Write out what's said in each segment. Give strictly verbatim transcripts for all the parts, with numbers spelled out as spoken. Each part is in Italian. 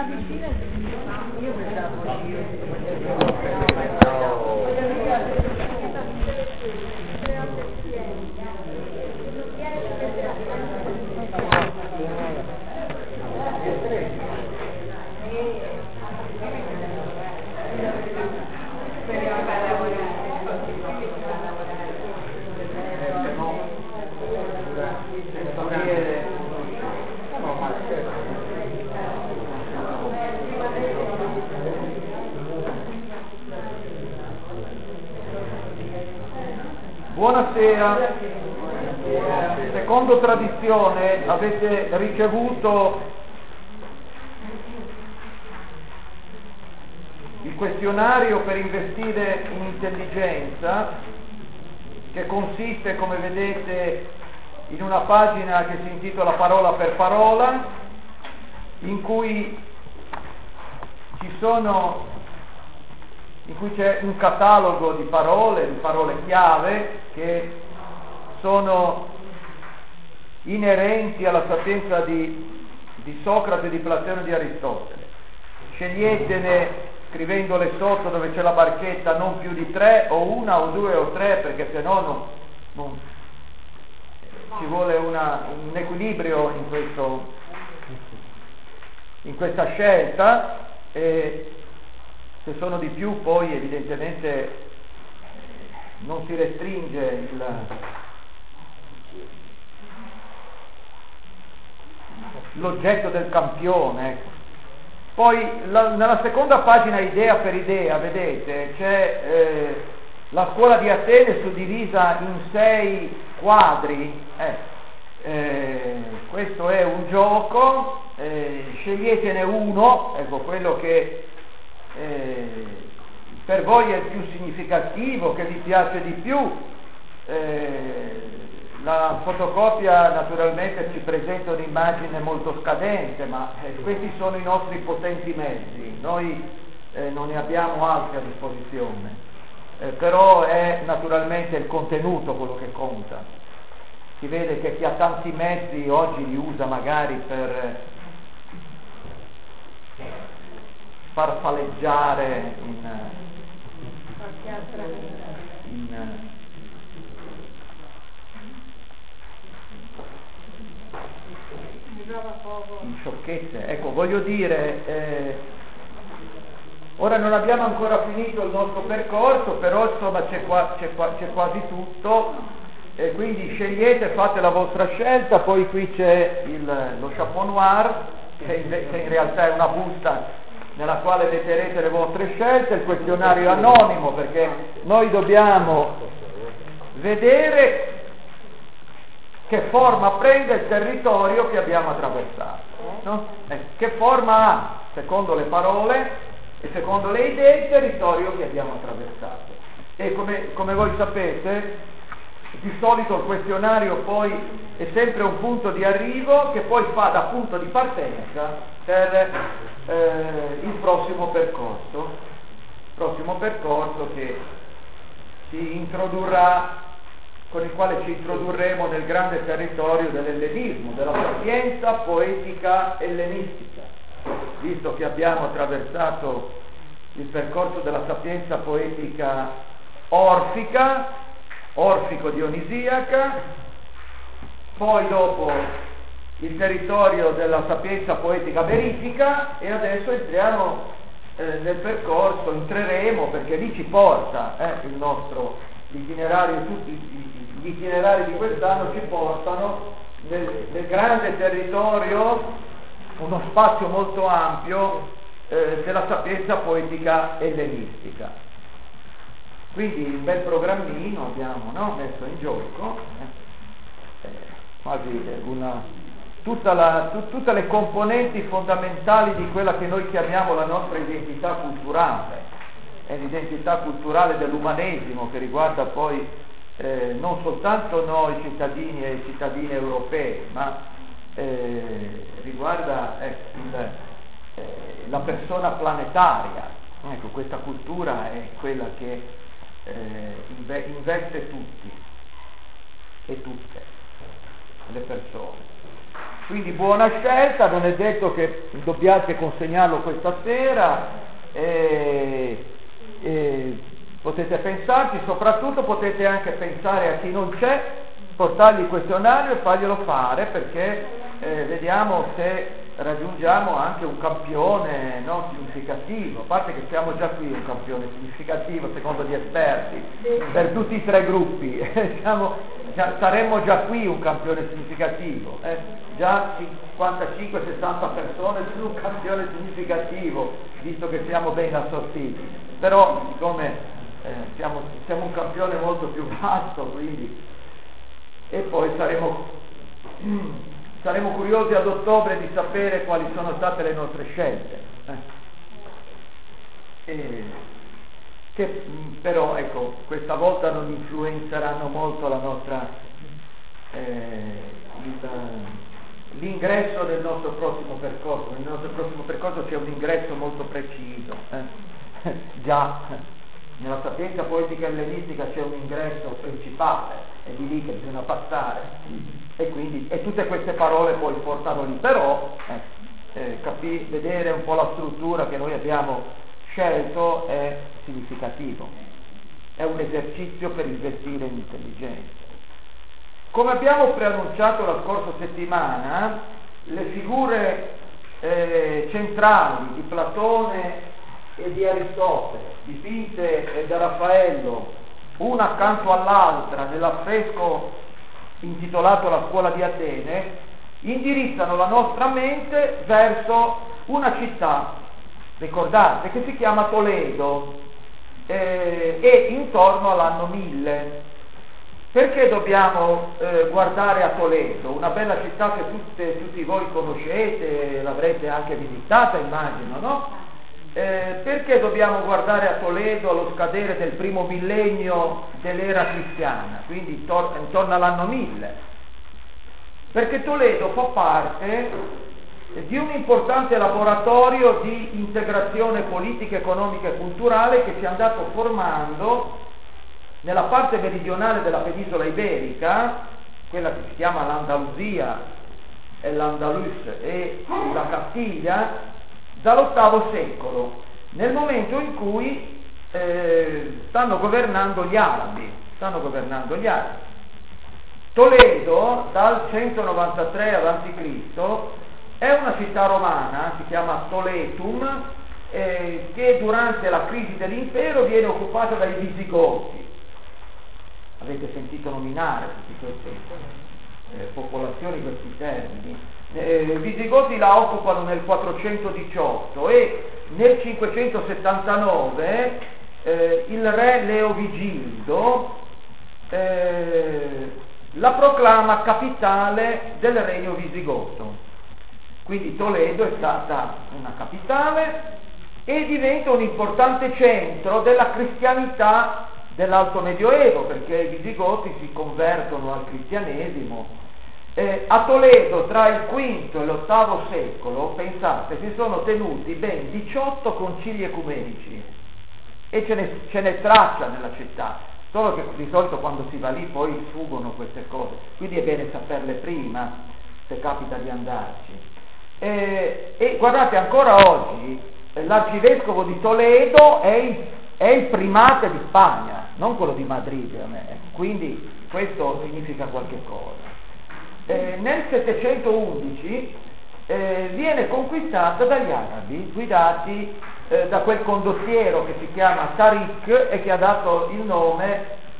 vicina io pensavo Buonasera. Secondo tradizione avete ricevuto il questionario per investire in intelligenza, che consiste, come vedete, in una pagina che si intitola Parola per parola, in cui ci sono in cui c'è un catalogo di parole, di parole chiave che sono inerenti alla sapienza di, di Socrate, di Platone e di Aristotele. Sceglietene, scrivendole sotto dove c'è la barchetta, non più di tre, o una, o due, o tre, perché se no non, non, ci vuole una, un equilibrio in, questo, in questa scelta. E se sono di più poi evidentemente non si restringe il, l'oggetto del campione. Ecco. Poi la, nella seconda pagina, idea per idea, vedete, c'è eh, la scuola di Atene suddivisa in sei quadri. Eh, eh, questo è un gioco, eh, sceglietene uno, ecco, quello che Eh, per voi è il più significativo, che vi piace di più. Eh, la fotocopia naturalmente ci presenta un'immagine molto scadente, ma eh, questi sono i nostri potenti mezzi, noi eh, non ne abbiamo altri a disposizione, eh, però è naturalmente il contenuto quello che conta. Si vede che chi ha tanti mezzi oggi li usa magari per farfalleggiare in, in, in sciocchezze. Ecco, voglio dire, eh, ora non abbiamo ancora finito il nostro percorso, però insomma c'è, qua, c'è, qua, c'è quasi tutto, e quindi scegliete, fate la vostra scelta. Poi qui c'è il, lo chapeau noir, che in, che in realtà è una busta nella quale metterete le vostre scelte, il questionario anonimo, perché noi dobbiamo vedere che forma prende il territorio che abbiamo attraversato, no? Eh, che forma ha, secondo le parole e secondo le idee, il territorio che abbiamo attraversato. E come, come voi sapete, di solito il questionario poi è sempre un punto di arrivo che poi fa da punto di partenza per eh, il prossimo percorso, prossimo percorso che si introdurrà, con il quale ci introdurremo nel grande territorio dell'ellenismo, della sapienza poetica ellenistica. Visto che abbiamo attraversato il percorso della sapienza poetica orfica, orfico-dionisiaca, poi dopo il territorio della sapienza poetica verifica, e adesso entriamo eh, nel percorso, entreremo, perché lì ci porta eh, il nostro itinerario, tutti gli itinerari di quest'anno ci portano nel, nel grande territorio, uno spazio molto ampio eh, della sapienza poetica ellenistica. Quindi un bel programmino abbiamo, no? Messo in gioco, eh, quasi una, tutta la, tu, tutte le componenti fondamentali di quella che noi chiamiamo la nostra identità culturale, è l'identità culturale dell'umanesimo, che riguarda poi eh, non soltanto noi cittadini e cittadine europei, ma eh, riguarda eh, il, eh, la persona planetaria. Ecco, questa cultura è quella che Eh, investe tutti e tutte le persone. quindi buona scelta, non è detto che dobbiate consegnarlo questa sera, e, e potete pensarci, soprattutto potete anche pensare a chi non c'è, portargli il questionario e farglielo fare, perché eh, vediamo se raggiungiamo anche un campione, no, significativo, a parte che siamo già qui un campione significativo secondo gli esperti, per tutti i tre gruppi, siamo, già, saremmo già qui un campione significativo, eh? Già cinquantacinque sessanta persone su un campione significativo, visto che siamo ben assortiti, però siccome eh, siamo, siamo un campione molto più vasto, quindi, e poi saremo... Saremo curiosi ad ottobre di sapere quali sono state le nostre scelte, eh. e, che però ecco, questa volta non influenzeranno molto la nostra, eh, l'ingresso del nostro prossimo percorso. Nel nostro prossimo percorso c'è un ingresso molto preciso, eh. Già nella sapienza poetica ellenistica c'è un ingresso principale, è di lì che bisogna passare, e quindi e tutte queste parole poi portano lì, però eh, eh, capì, vedere un po' la struttura che noi abbiamo scelto è significativo, è un esercizio per investire in intelligenza. Come abbiamo preannunciato la scorsa settimana, le figure eh, centrali di Platone e di Aristotele, dipinte da Raffaello una accanto all'altra nell'affresco intitolato La scuola di Atene, indirizzano la nostra mente verso una città, ricordate, che si chiama Toledo, eh, e intorno all'anno mille. Perché dobbiamo eh, guardare a Toledo, una bella città che tutte, tutti voi conoscete, l'avrete anche visitata, immagino, no? Eh, perché dobbiamo guardare a Toledo allo scadere del primo millennio dell'era cristiana, quindi intor- intorno all'anno mille? Perché Toledo fa parte di un importante laboratorio di integrazione politica, economica e culturale che si è andato formando nella parte meridionale della penisola iberica, quella che si chiama l'Andalusia e l'Andalus e la Castiglia, dall'ottavo secolo, nel momento in cui eh, stanno governando gli arabi, stanno governando gli arabi. Toledo, dal centonovantatré avanti Cristo, è una città romana, si chiama Toletum, eh, che durante la crisi dell'impero viene occupata dai Visigoti. Avete sentito nominare tutte queste eh, popolazioni, questi termini. Eh, I Visigoti la occupano nel quattrocentodiciotto e nel cinquecentosettantanove eh, il re Leovigildo eh, la proclama capitale del regno visigoto. Quindi Toledo è stata una capitale e diventa un importante centro della cristianità dell'Alto Medioevo, perché i Visigoti si convertono al cristianesimo. Eh, a Toledo tra il quinto e l'ottavo secolo, pensate, si sono tenuti ben diciotto concili ecumenici e ce ne, ce n'è traccia nella città, solo che di solito quando si va lì poi sfuggono queste cose, quindi è bene saperle prima se capita di andarci. Eh, e guardate, ancora oggi eh, l'arcivescovo di Toledo è il, è il primate di Spagna, non quello di Madrid, quindi questo significa qualche cosa. Eh, nel settecentoundici eh, viene conquistata dagli arabi, guidati eh, da quel condottiero che si chiama Tariq e che ha dato il nome,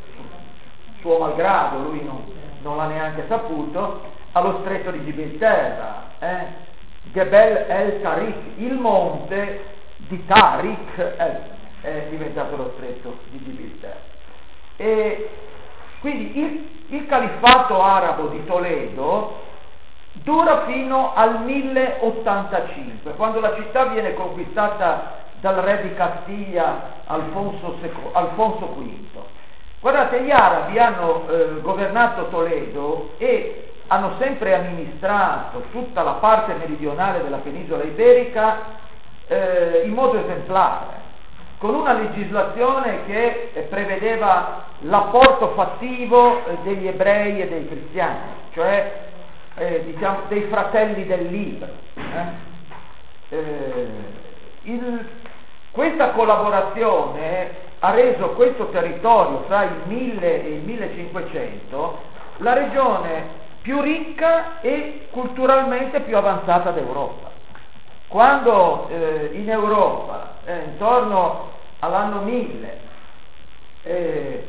suo malgrado, lui non, non l'ha neanche saputo, allo stretto di Gibilterra, eh? Gebel el Tariq, il monte di Tariq è, è diventato lo stretto di Gibilterra. E quindi il, il califfato arabo di Toledo dura fino al mille ottantacinque, quando la città viene conquistata dal re di Castiglia Alfonso, seco, Alfonso quinto. Guardate, gli arabi hanno eh, governato Toledo e hanno sempre amministrato tutta la parte meridionale della penisola iberica eh, in modo esemplare, con una legislazione che eh, prevedeva l'apporto fattivo eh, degli ebrei e dei cristiani, cioè eh, diciamo, dei fratelli del libro. Eh? Eh, il, questa collaborazione ha reso questo territorio fra il mille e il millecinquecento la regione più ricca e culturalmente più avanzata d'Europa. Quando eh, in Europa, eh, intorno all'anno mille, eh,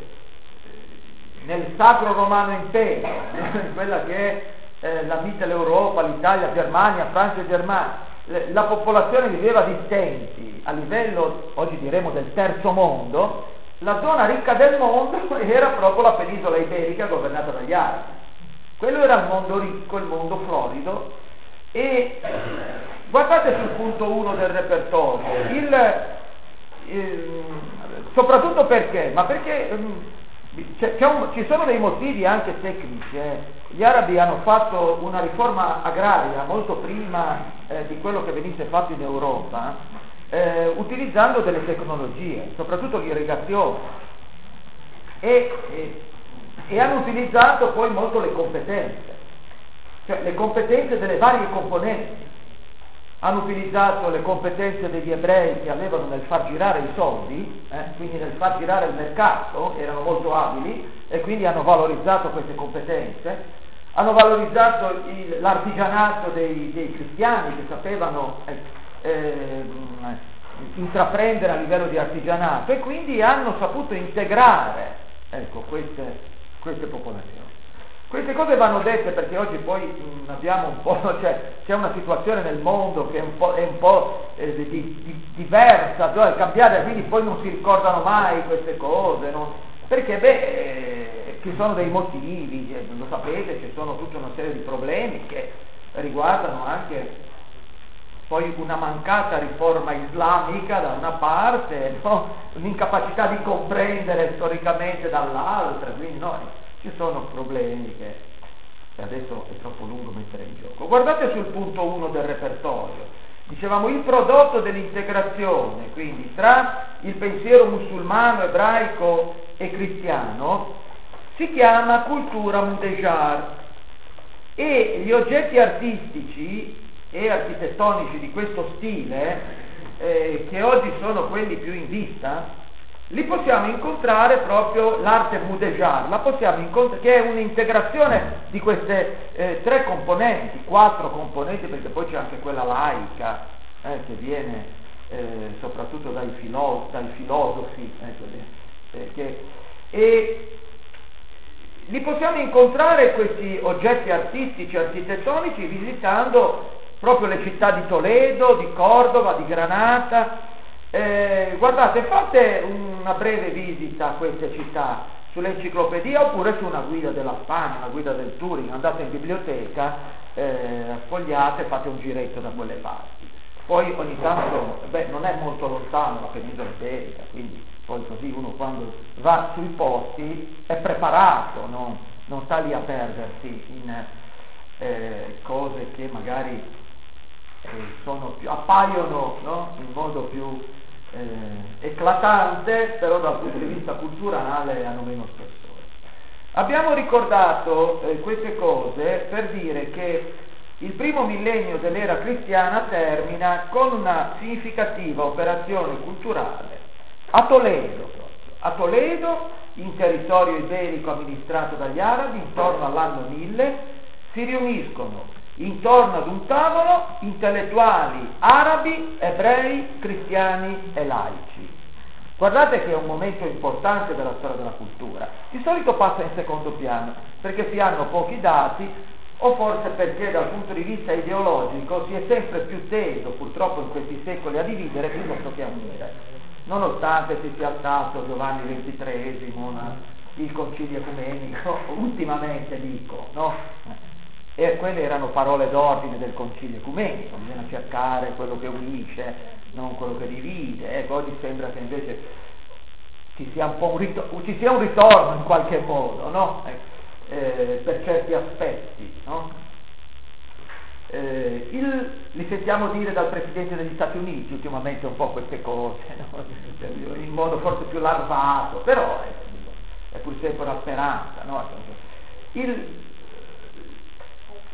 nel Sacro Romano Impero, quella che è eh, la Mitteleuropa, l'Italia, Germania, Francia e Germania, le, la popolazione viveva di stenti a livello, oggi diremo, del terzo mondo, la zona ricca del mondo era proprio la penisola iberica governata dagli arabi. Quello era il mondo ricco, il mondo florido, e guardate sul punto uno del repertorio, il, il, soprattutto perché? Ma perché um, c'è, c'è un, ci sono dei motivi anche tecnici. Eh. Gli arabi hanno fatto una riforma agraria molto prima eh, di quello che venisse fatto in Europa, eh, utilizzando delle tecnologie, soprattutto l'irrigazione, e, e e hanno utilizzato poi molto le competenze, cioè le competenze delle varie componenti. Hanno utilizzato le competenze degli ebrei che avevano nel far girare i soldi, eh, quindi nel far girare il mercato, erano molto abili e quindi hanno valorizzato queste competenze. Hanno valorizzato il, l'artigianato dei, dei cristiani che sapevano eh, eh, intraprendere a livello di artigianato, e quindi hanno saputo integrare, ecco, queste queste popolazioni. Queste cose vanno dette perché oggi poi mh, abbiamo un po', cioè c'è una situazione nel mondo che è un po', è un po' eh, di, di, diversa, cioè cambiare, quindi poi non si ricordano mai queste cose, non, perché beh, eh, ci sono dei motivi, eh, lo sapete, ci sono tutta una serie di problemi che riguardano anche poi una mancata riforma islamica da una parte, no? Un'incapacità di comprendere storicamente dall'altra, quindi no, ci sono problemi che adesso è troppo lungo mettere in gioco. Guardate sul punto uno del repertorio, dicevamo il prodotto dell'integrazione, quindi tra il pensiero musulmano, ebraico e cristiano, si chiama cultura mudejar, e gli oggetti artistici e architettonici di questo stile, eh, che oggi sono quelli più in vista, li possiamo incontrare proprio l'arte mudejar, la possiamo incontrare, che è un'integrazione di queste eh, tre componenti, quattro componenti, perché poi c'è anche quella laica, eh, che viene eh, soprattutto dai, filo- dai filosofi, eh, eh, che, e li possiamo incontrare questi oggetti artistici, architettonici, visitando proprio le città di Toledo, di Cordova, di Granata. Eh, guardate, fate una breve visita a queste città sull'enciclopedia oppure su una guida della Spagna, una guida del Turing, andate in biblioteca, eh, sfogliate, fate un giretto da quelle parti. Poi ogni tanto, beh, non è molto lontano la penisola iberica, quindi poi così uno quando va sui posti è preparato, no? Non sta lì a perdersi in eh, cose che magari sono più, appaiono, no? In modo più eh, eclatante, però dal punto di vista culturale hanno meno spessore. Abbiamo ricordato eh, queste cose per dire che il primo millennio dell'era cristiana termina con una significativa operazione culturale a Toledo, a Toledo, in territorio iberico amministrato dagli arabi, intorno all'anno mille, si riuniscono intorno ad un tavolo intellettuali arabi, ebrei, cristiani e laici. Guardate che è un momento importante della storia della cultura. Di solito passa in secondo piano, perché si hanno pochi dati, o forse perché dal punto di vista ideologico si è sempre più teso, purtroppo in questi secoli, a dividere piuttosto che a unire. Nonostante ci sia stato Giovanni ventitreesimo, il concilio ecumenico, ultimamente dico, no? E quelle erano parole d'ordine del concilio ecumenico, bisogna cercare quello che unisce, non quello che divide. Ecco, oggi sembra che invece ci sia un po' un ritorno, ci sia un ritorno in qualche modo, no? Eh, per certi aspetti, no? Eh, il, li sentiamo dire dal Presidente degli Stati Uniti ultimamente un po' queste cose, no? In modo forse più larvato, però è, è pur sempre una speranza, no? Il,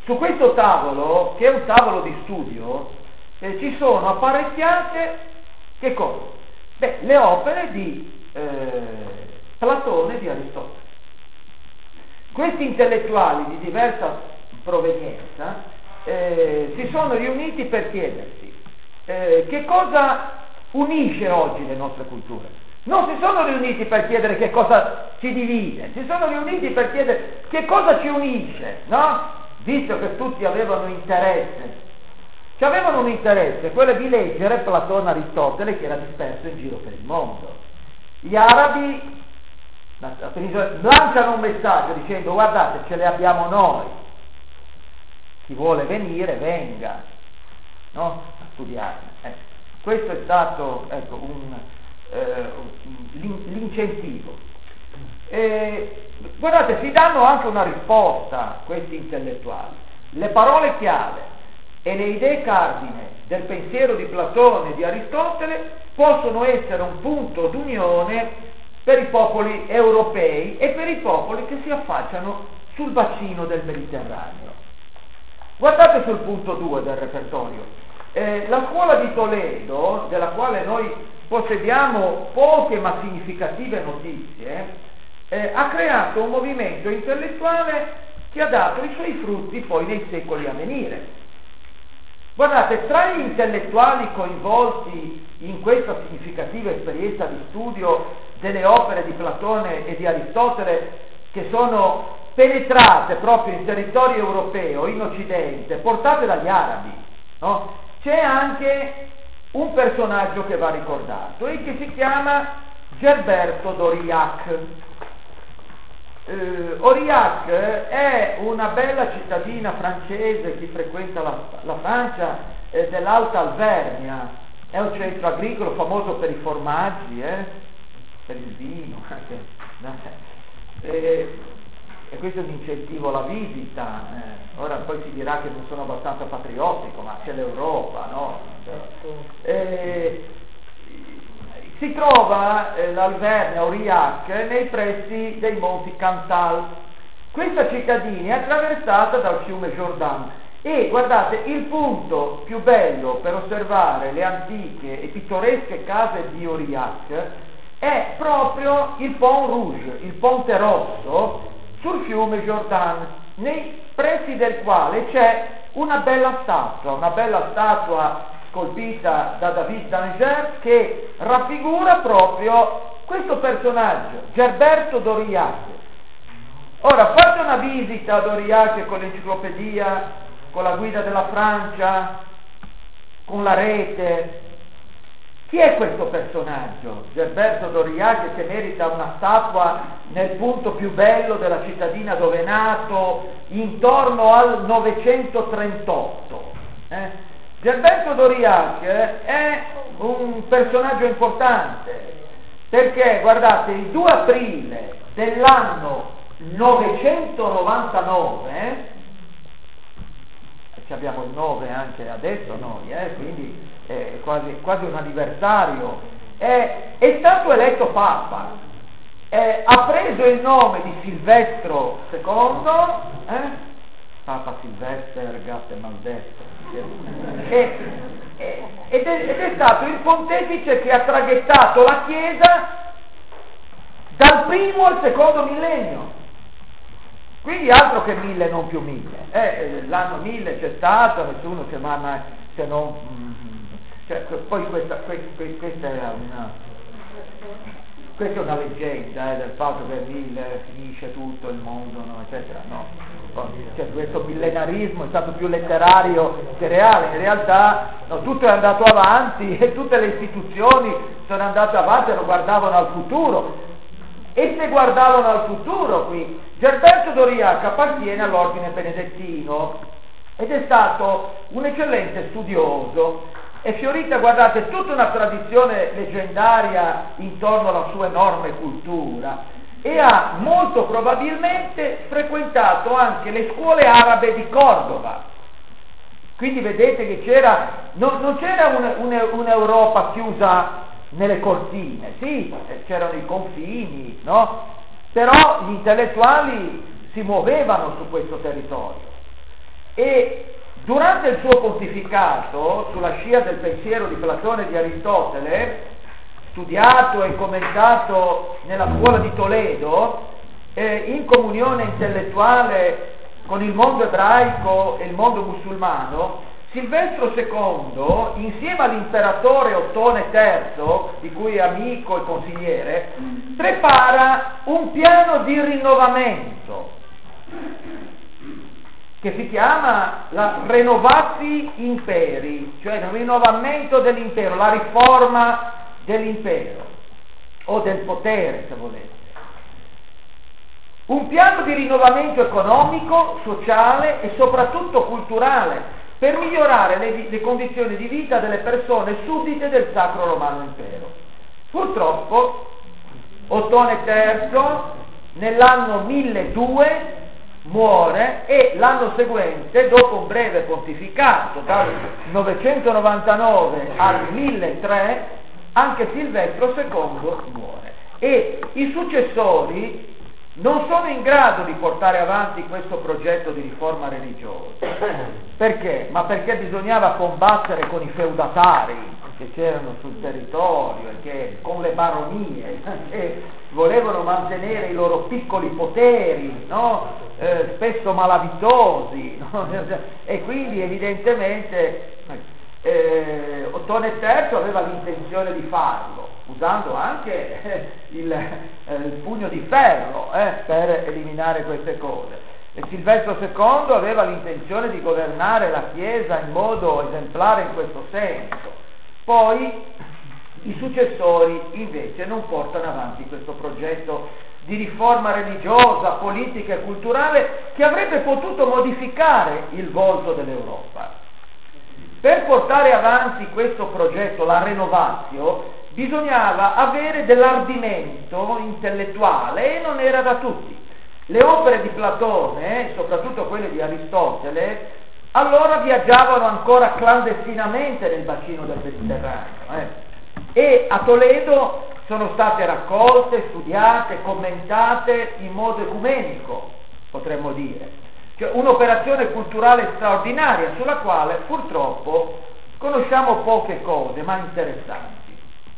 su questo tavolo, che è un tavolo di studio, eh, ci sono apparecchiate, che cosa? Beh, le opere di eh, Platone e di Aristotele. Questi intellettuali di diversa provenienza eh, si sono riuniti per chiedersi eh, che cosa unisce oggi le nostre culture. Non si sono riuniti per chiedere che cosa ci divide, si sono riuniti per chiedere che cosa ci unisce, no? Visto che tutti avevano interesse, ci avevano un interesse, quello di leggere Platone e Aristotele, che era disperso in giro per il mondo. Gli arabi lanciano un messaggio dicendo: guardate, ce le abbiamo noi, chi vuole venire venga, no? A studiarne. Ecco. Questo è stato, ecco, un, eh, l'incentivo. E, guardate, si danno anche una risposta questi intellettuali. Le parole chiave e le idee cardine del pensiero di Platone e di Aristotele possono essere un punto d'unione per i popoli europei e per i popoli che si affacciano sul bacino del Mediterraneo. Guardate sul punto due del repertorio. Eh, la scuola di Toledo, della quale noi possediamo poche ma significative notizie, eh, ha creato un movimento intellettuale che ha dato i suoi frutti poi nei secoli a venire. Guardate, tra gli intellettuali coinvolti in questa significativa esperienza di studio delle opere di Platone e di Aristotele, che sono penetrate proprio in territorio europeo, in Occidente, portate dagli arabi, no? C'è anche un personaggio che va ricordato e che si chiama Gerberto d'Aurillac. Eh, Aurillac è una bella cittadina francese, chi frequenta la, la Francia, eh, dell'Alta Alvernia, è un centro agricolo famoso per i formaggi, eh, per il vino, anche, no? eh, e questo è un incentivo alla visita. Eh. Ora poi si dirà che non sono abbastanza patriottico, ma c'è l'Europa, no? Eh, si trova eh, l'Alvernia, Aurillac, nei pressi dei monti Cantal. Questa cittadina è attraversata dal fiume Jordan e guardate, il punto più bello per osservare le antiche e pittoresche case di Aurillac è proprio il Pont Rouge, il Ponte Rosso, sul fiume Jordan, nei pressi del quale c'è una bella statua, una bella statua scolpita da David d'Angers che raffigura proprio questo personaggio, Gerberto d'Aurillac. Ora, fate una visita ad Aurillac con l'enciclopedia, con la guida della Francia, con la rete. Chi è questo personaggio? Gerberto d'Aurillac, che merita una statua nel punto più bello della cittadina dove è nato, intorno al novecentotrentotto. Eh? Gerberto d'Aurillac è un personaggio importante, perché, guardate, il due aprile dell'anno novecentonovantanove, eh, abbiamo il nove anche adesso noi, eh, quindi è quasi, quasi un anniversario, è, è stato eletto Papa, eh, ha preso il nome di Silvestro secondo, eh, Papa Silvester, gatto e maldestro, e, e, ed, è, ed è stato il pontefice che ha traghettato la Chiesa dal primo al secondo millennio. Quindi altro che mille, non più mille. Eh, l'anno mille c'è stato, nessuno si manna se non... Cioè, poi questa, questa è una... Questa è una leggenda eh, del fatto che mille finisce tutto il mondo, no, eccetera, no. Cioè, questo millenarismo è stato più letterario che reale, in realtà no, tutto è andato avanti e tutte le istituzioni sono andate avanti e lo guardavano al futuro. E se guardavano al futuro qui, Gerberto d'Aurillac appartiene all'ordine benedettino ed è stato un eccellente studioso. È fiorita, guardate, tutta una tradizione leggendaria intorno alla sua enorme cultura e ha molto probabilmente frequentato anche le scuole arabe di Cordova. Quindi vedete che c'era, non, non c'era un, un, un'Europa chiusa nelle cortine, sì, c'erano i confini, no? Però gli intellettuali si muovevano su questo territorio. e durante il suo pontificato, sulla scia del pensiero di Platone e di Aristotele, studiato e commentato nella scuola di Toledo, eh, in comunione intellettuale con il mondo ebraico e il mondo musulmano, Silvestro secondo, insieme all'imperatore Ottone terzo, di cui è amico e consigliere, prepara un piano di rinnovamento che si chiama la Renovatio Imperi, cioè il rinnovamento dell'impero, la riforma dell'impero o del potere, se volete. Un piano di rinnovamento economico, sociale e soprattutto culturale per migliorare le, le condizioni di vita delle persone suddite del Sacro Romano Impero. Purtroppo Ottone terzo nell'anno milleduecento muore e l'anno seguente, dopo un breve pontificato dal novecentonovantanove al milletrecento, anche Silvestro secondo muore e i successori non sono in grado di portare avanti questo progetto di riforma religiosa. Perché? Ma perché bisognava combattere con i feudatari che c'erano sul territorio e che con le baronie che volevano mantenere i loro piccoli poteri, no? eh, spesso malavitosi, no? E quindi evidentemente eh, Ottone terzo aveva l'intenzione di farlo, usando anche eh, il, eh, il pugno di ferro eh, per eliminare queste cose. E Silvestro secondo aveva l'intenzione di governare la Chiesa in modo esemplare in questo senso. Poi i successori invece non portano avanti questo progetto di riforma religiosa, politica e culturale che avrebbe potuto modificare il volto dell'Europa. Per portare avanti questo progetto, la Renovatio, bisognava avere dell'ardimento intellettuale e non era da tutti. Le opere di Platone, soprattutto quelle di Aristotele, allora viaggiavano ancora clandestinamente nel bacino del Mediterraneo eh. e a Toledo sono state raccolte, studiate, commentate in modo ecumenico, potremmo dire. Cioè un'operazione culturale straordinaria sulla quale purtroppo conosciamo poche cose, ma interessanti.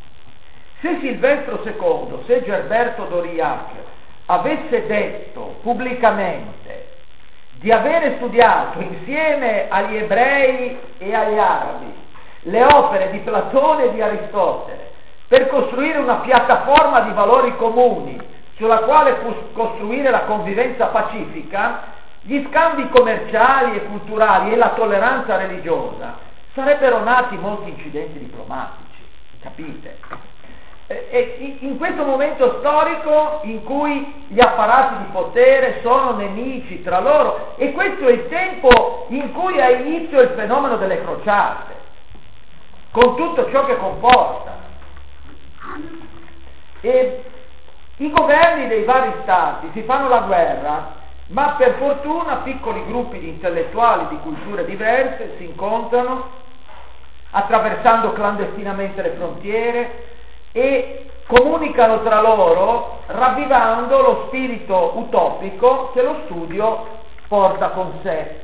Se Silvestro secondo, se Gerberto d'Aurillac avesse detto pubblicamente di avere studiato insieme agli ebrei e agli arabi le opere di Platone e di Aristotele per costruire una piattaforma di valori comuni sulla quale costruire la convivenza pacifica, gli scambi commerciali e culturali e la tolleranza religiosa, sarebbero nati molti incidenti diplomatici, capite? E in questo momento storico in cui gli apparati di potere sono nemici tra loro, e questo è il tempo in cui ha inizio il fenomeno delle crociate, con tutto ciò che comporta. E i governi dei vari stati si fanno la guerra, ma per fortuna piccoli gruppi di intellettuali di culture diverse si incontrano, attraversando clandestinamente le frontiere, e comunicano tra loro, ravvivando lo spirito utopico che lo studio porta con sé,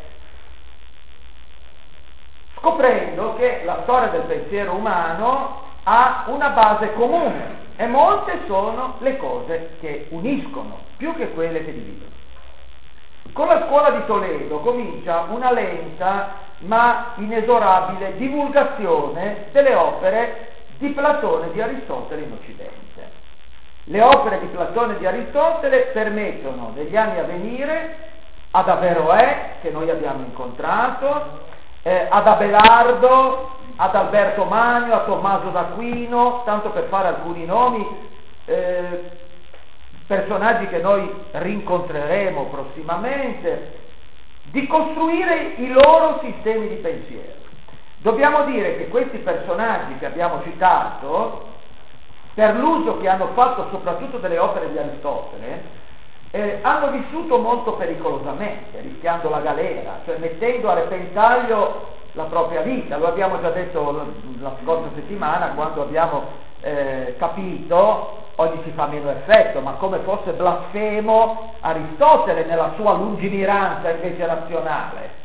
scoprendo che la storia del pensiero umano ha una base comune e molte sono le cose che uniscono più che quelle che dividono. Con la scuola di Toledo comincia una lenta ma inesorabile divulgazione delle opere di Platone e di Aristotele in Occidente. Le opere di Platone e di Aristotele permettono negli anni a venire ad Averroè, che noi abbiamo incontrato, eh, ad Abelardo, ad Alberto Magno, a Tommaso d'Aquino, tanto per fare alcuni nomi, eh, personaggi che noi rincontreremo prossimamente, di costruire i loro sistemi di pensiero. Dobbiamo dire che questi personaggi che abbiamo citato, per l'uso che hanno fatto soprattutto delle opere di Aristotele, eh, hanno vissuto molto pericolosamente, rischiando la galera, cioè mettendo a repentaglio la propria vita. Lo abbiamo già detto la scorsa settimana, quando abbiamo eh, capito, oggi si fa meno effetto, ma come fosse blasfemo Aristotele nella sua lungimiranza invece razionale.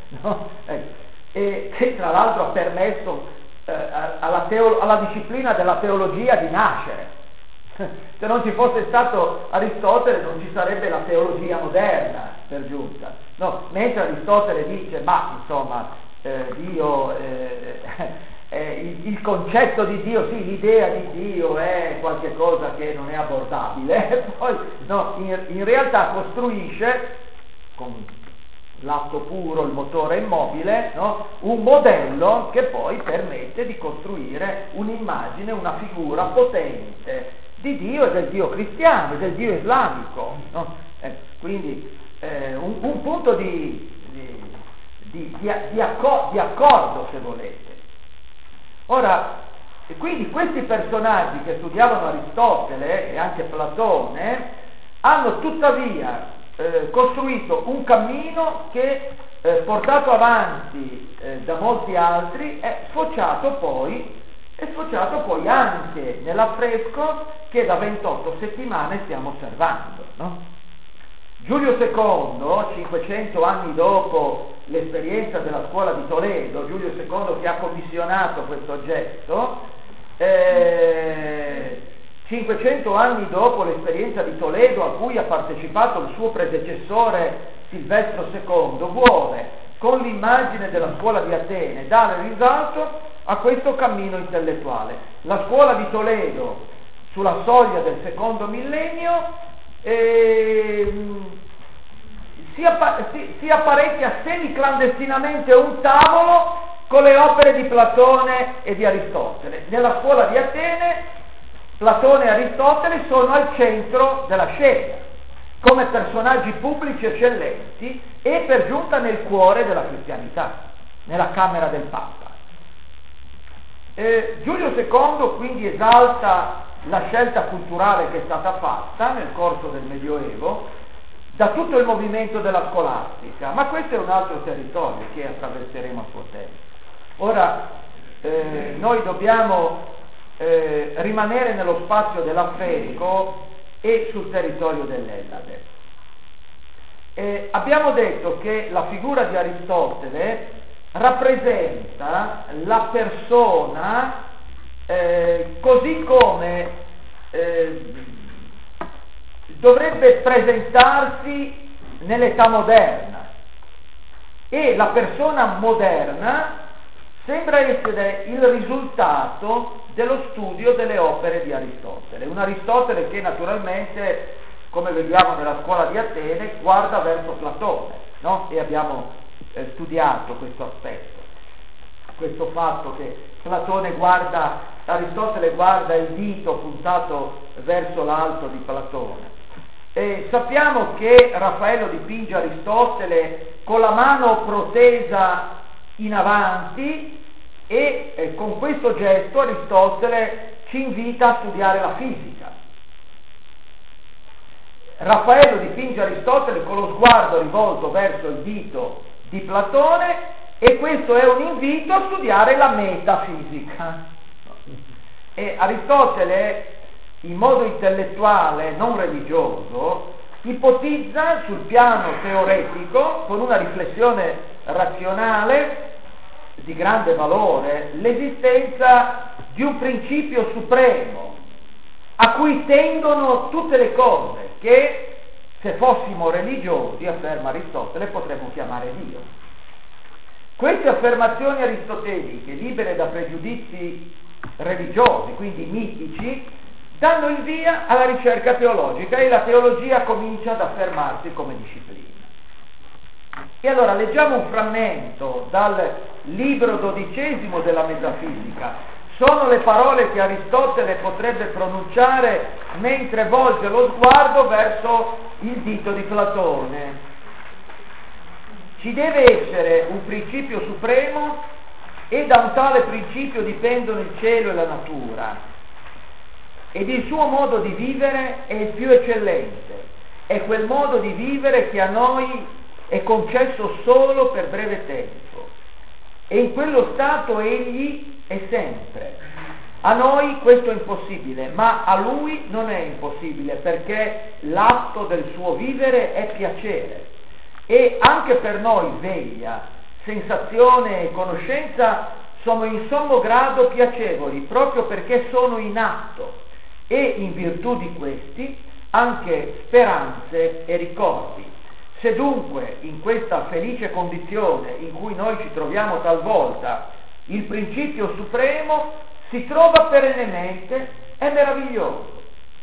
no? Ecco. E che tra l'altro ha permesso eh, alla, teo- alla disciplina della teologia di nascere. Se non ci fosse stato Aristotele non ci sarebbe la teologia moderna per giunta, no? Mentre Aristotele dice ma insomma eh, Dio eh, eh, il, il concetto di Dio, sì, l'idea di Dio è qualche cosa che non è abbordabile, poi no, in, in realtà costruisce con l'atto puro, il motore immobile, no? Un modello che poi permette di costruire un'immagine, una figura potente di Dio e del Dio cristiano, del Dio islamico, no? eh, quindi eh, un, un punto di, di, di, di, di, accor- di accordo, se volete. Ora, quindi questi personaggi che studiavano Aristotele e anche Platone hanno tuttavia eh, costruito un cammino che, eh, portato avanti eh, da molti altri, è sfociato poi è sfociato poi anche nell'affresco che da ventotto settimane stiamo osservando, no? Giulio secondo, cinquecento anni dopo l'esperienza della scuola di Toledo, Giulio secondo che ha commissionato questo oggetto, eh, cinquecento anni dopo l'esperienza di Toledo a cui ha partecipato il suo predecessore Silvestro secondo, vuole con l'immagine della scuola di Atene dare risalto a questo cammino intellettuale. La scuola di Toledo sulla soglia del secondo millennio eh, si, appa- si, si apparecchia semi-clandestinamente a un tavolo con le opere di Platone e di Aristotele. Nella scuola di Atene Platone e Aristotele sono al centro della scena come personaggi pubblici eccellenti e per giunta nel cuore della cristianità, nella camera del Papa. Eh, Giulio secondo quindi esalta la scelta culturale che è stata fatta nel corso del Medioevo da tutto il movimento della scolastica, ma questo è un altro territorio che attraverseremo a suo tempo. Ora eh, noi dobbiamo eh, rimanere nello spazio dell'affresco e sul territorio dell'Ellade. Eh, abbiamo detto che la figura di Aristotele rappresenta la persona eh, così come eh, dovrebbe presentarsi nell'età moderna, e la persona moderna sembra essere il risultato dello studio delle opere di Aristotele, un Aristotele che naturalmente, come vediamo nella scuola di Atene, guarda verso Platone, no? E abbiamo eh, studiato questo aspetto, questo fatto che Platone guarda, Aristotele guarda il dito puntato verso l'alto di Platone. E sappiamo che Raffaello dipinge Aristotele con la mano protesa in avanti e eh, con questo gesto Aristotele ci invita a studiare la fisica. Raffaello dipinge Aristotele con lo sguardo rivolto verso il dito di Platone e questo è un invito a studiare la metafisica. E Aristotele, in modo intellettuale, non religioso, ipotizza sul piano teoretico, con una riflessione razionale di grande valore, l'esistenza di un principio supremo a cui tendono tutte le cose che, se fossimo religiosi, afferma Aristotele, potremmo chiamare Dio. Queste affermazioni aristoteliche, libere da pregiudizi religiosi, quindi mitici, danno il via alla ricerca teologica e la teologia comincia ad affermarsi come disciplina. E allora leggiamo un frammento dal libro dodicesimo della Metafisica. Sono le parole che Aristotele potrebbe pronunciare mentre volge lo sguardo verso il dito di Platone. Ci deve essere un principio supremo e da un tale principio dipendono il cielo e la natura. Ed il suo modo di vivere è il più eccellente. È quel modo di vivere che a noi è concesso solo per breve tempo. E in quello stato egli è sempre. A noi questo è impossibile, ma a lui non è impossibile, perché l'atto del suo vivere è piacere. E anche per noi veglia, sensazione e conoscenza sono in sommo grado piacevoli proprio perché sono in atto e in virtù di questi anche speranze e ricordi. Se dunque in questa felice condizione in cui noi ci troviamo talvolta il principio supremo si trova perennemente, è meraviglioso,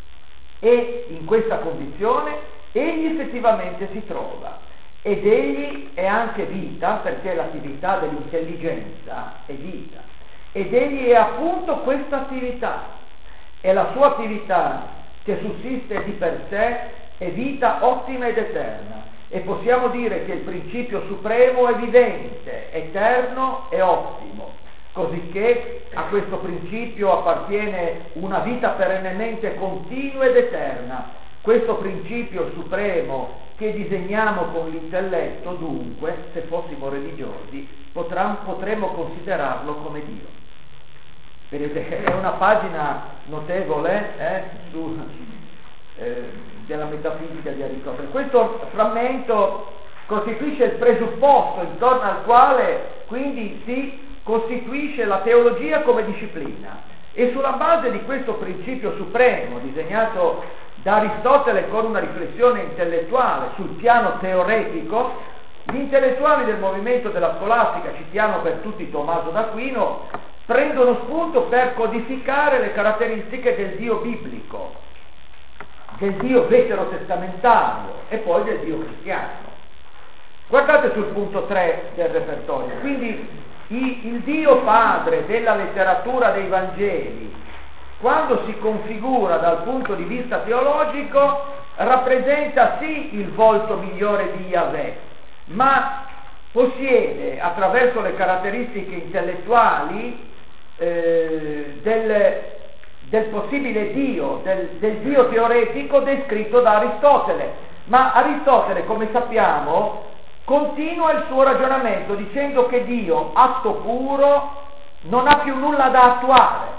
e in questa condizione egli effettivamente si trova, ed egli è anche vita, perché l'attività dell'intelligenza è vita, ed egli è appunto questa attività, e la sua attività che sussiste di per sé è vita ottima ed eterna, e possiamo dire che il principio supremo è vivente, eterno e ottimo, cosicché a questo principio appartiene una vita perennemente continua ed eterna. Questo principio supremo che disegniamo con l'intelletto, dunque, se fossimo religiosi, potrà, potremmo considerarlo come Dio. Vedete, è una pagina notevole eh, su, eh, della metafisica di Aristotele. Questo frammento costituisce il presupposto intorno al quale quindi si costituisce la teologia come disciplina, e sulla base di questo principio supremo disegnato da Aristotele con una riflessione intellettuale sul piano teoretico, gli intellettuali del movimento della scolastica, citiamo per tutti Tommaso d'Aquino, prendono spunto per codificare le caratteristiche del Dio biblico, del Dio veterotestamentario e poi del Dio cristiano. Guardate sul punto tre del repertorio. Quindi il Dio Padre della letteratura dei Vangeli, quando si configura dal punto di vista teologico, rappresenta sì il volto migliore di Yahweh, ma possiede attraverso le caratteristiche intellettuali eh, del, del possibile Dio, del, del Dio teoretico descritto da Aristotele. Ma Aristotele, come sappiamo, continua il suo ragionamento dicendo che Dio, atto puro, non ha più nulla da attuare.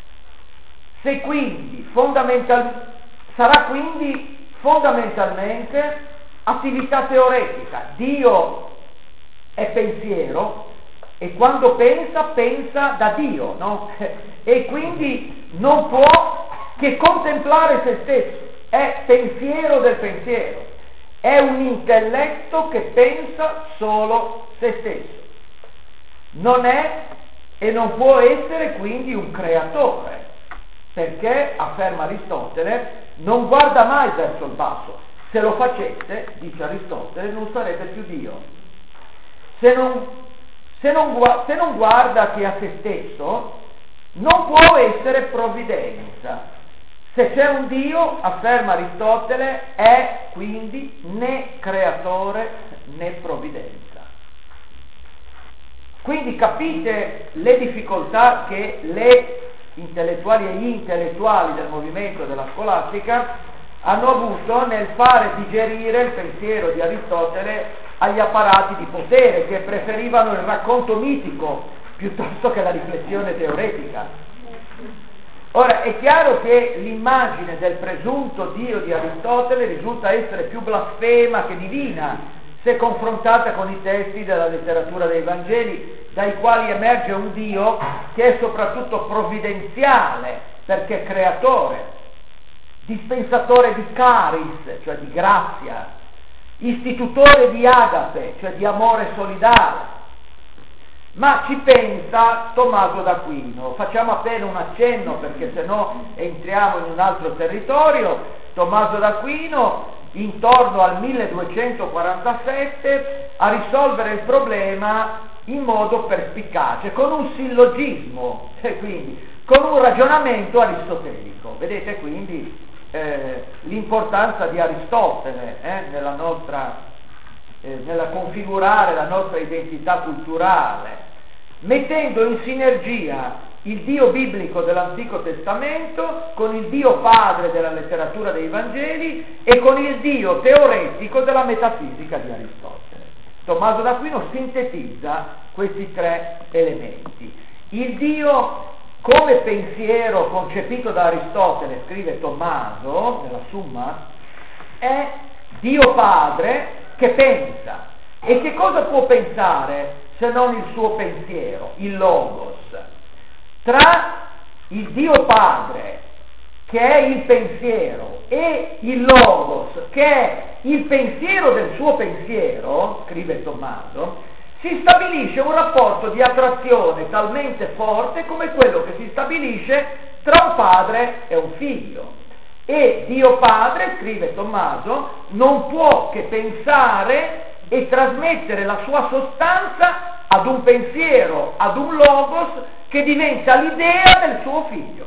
Se quindi fondamental, sarà quindi fondamentalmente attività teoretica. Dio è pensiero e quando pensa, pensa da Dio, no? E quindi non può che contemplare se stesso, è pensiero del pensiero. È un intelletto che pensa solo se stesso. Non è e non può essere quindi un creatore, perché, afferma Aristotele, non guarda mai verso il basso. Se lo facesse, dice Aristotele, non sarebbe più Dio. Se non, se non, se non guarda che a se stesso, non può essere provvidenza. Se c'è un Dio, afferma Aristotele, è quindi né creatore né provvidenza. Quindi capite le difficoltà che le intellettuali e gli intellettuali del movimento della scolastica hanno avuto nel fare digerire il pensiero di Aristotele agli apparati di potere, che preferivano il racconto mitico piuttosto che la riflessione teoretica. Ora, è chiaro che l'immagine del presunto Dio di Aristotele risulta essere più blasfema che divina se confrontata con i testi della letteratura dei Vangeli, dai quali emerge un Dio che è soprattutto provvidenziale, perché è creatore, dispensatore di caris, cioè di grazia, istitutore di agape, cioè di amore solidale. Ma ci pensa Tommaso d'Aquino, facciamo appena un accenno perché se no entriamo in un altro territorio. Tommaso d'Aquino, intorno al milleduecentoquarantasette, a risolvere il problema in modo perspicace, con un sillogismo, cioè quindi con un ragionamento aristotelico. Vedete quindi eh, l'importanza di Aristotele eh, nella nostra Eh, nella configurare la nostra identità culturale, mettendo in sinergia il Dio biblico dell'Antico Testamento con il Dio Padre della letteratura dei Vangeli e con il Dio teoretico della metafisica di Aristotele. Tommaso d'Aquino sintetizza questi tre elementi. Il Dio come pensiero concepito da Aristotele, scrive Tommaso nella Summa, è Dio Padre che pensa. E che cosa può pensare se non il suo pensiero, il logos. Tra il Dio Padre, che è il pensiero, e il logos, che è il pensiero del suo pensiero, scrive Tommaso, si stabilisce un rapporto di attrazione talmente forte come quello che si stabilisce tra un padre e un figlio. E Dio Padre, scrive Tommaso, non può che pensare e trasmettere la sua sostanza ad un pensiero, ad un logos che diventa l'idea del suo figlio.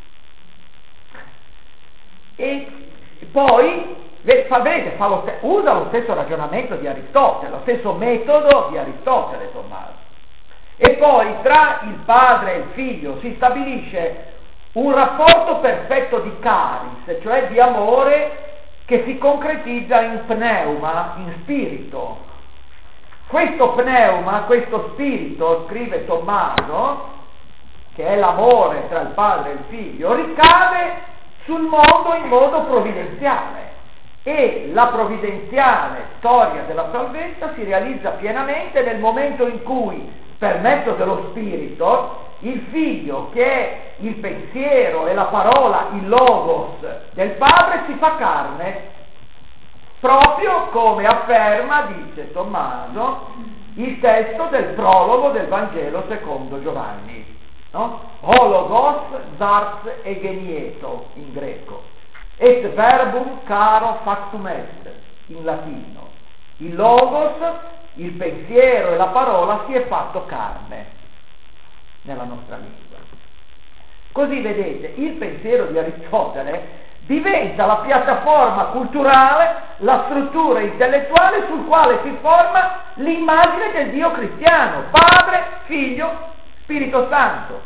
E poi fa, vedete, fa lo, usa lo stesso ragionamento di Aristotele, lo stesso metodo di Aristotele, Tommaso. E poi tra il padre e il figlio si stabilisce un rapporto perfetto di caris, cioè di amore che si concretizza in pneuma, in spirito. Questo pneuma, questo spirito, scrive Tommaso, che è l'amore tra il padre e il figlio, ricade sul mondo in modo provvidenziale, e la provvidenziale storia della salvezza si realizza pienamente nel momento in cui, per mezzo dello spirito, il figlio, che è il pensiero e la parola, il logos del padre, si fa carne, proprio come afferma, dice Tommaso, il testo del prologo del Vangelo secondo Giovanni, no? Hologos zars egenieto in greco, et verbum caro factum est in latino. Il logos, il pensiero e la parola si è fatto carne nella nostra lingua. Così vedete, il pensiero di Aristotele diventa la piattaforma culturale, la struttura intellettuale sul quale si forma l'immagine del Dio cristiano, Padre, Figlio, Spirito Santo.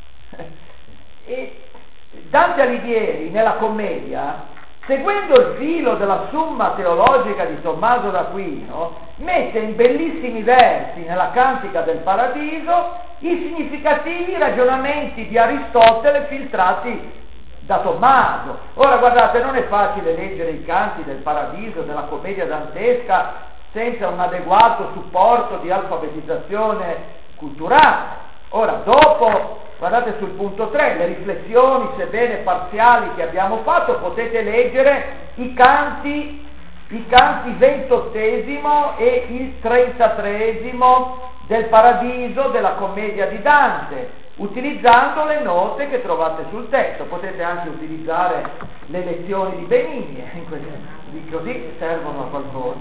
E Dante Alighieri nella commedia, seguendo il filo della Summa teologica di Tommaso d'Aquino, mette in bellissimi versi nella Cantica del Paradiso i significativi ragionamenti di Aristotele filtrati da Tommaso. Ora guardate, non è facile leggere i canti del Paradiso, della commedia dantesca, senza un adeguato supporto di alfabetizzazione culturale. Ora, dopo, guardate sul punto tre, le riflessioni, sebbene parziali, che abbiamo fatto, potete leggere i canti, i canti ventottesimo e il trentatreesimo del Paradiso della commedia di Dante, utilizzando le note che trovate sul testo. Potete anche utilizzare le lezioni di Benigni, così servono a qualcosa,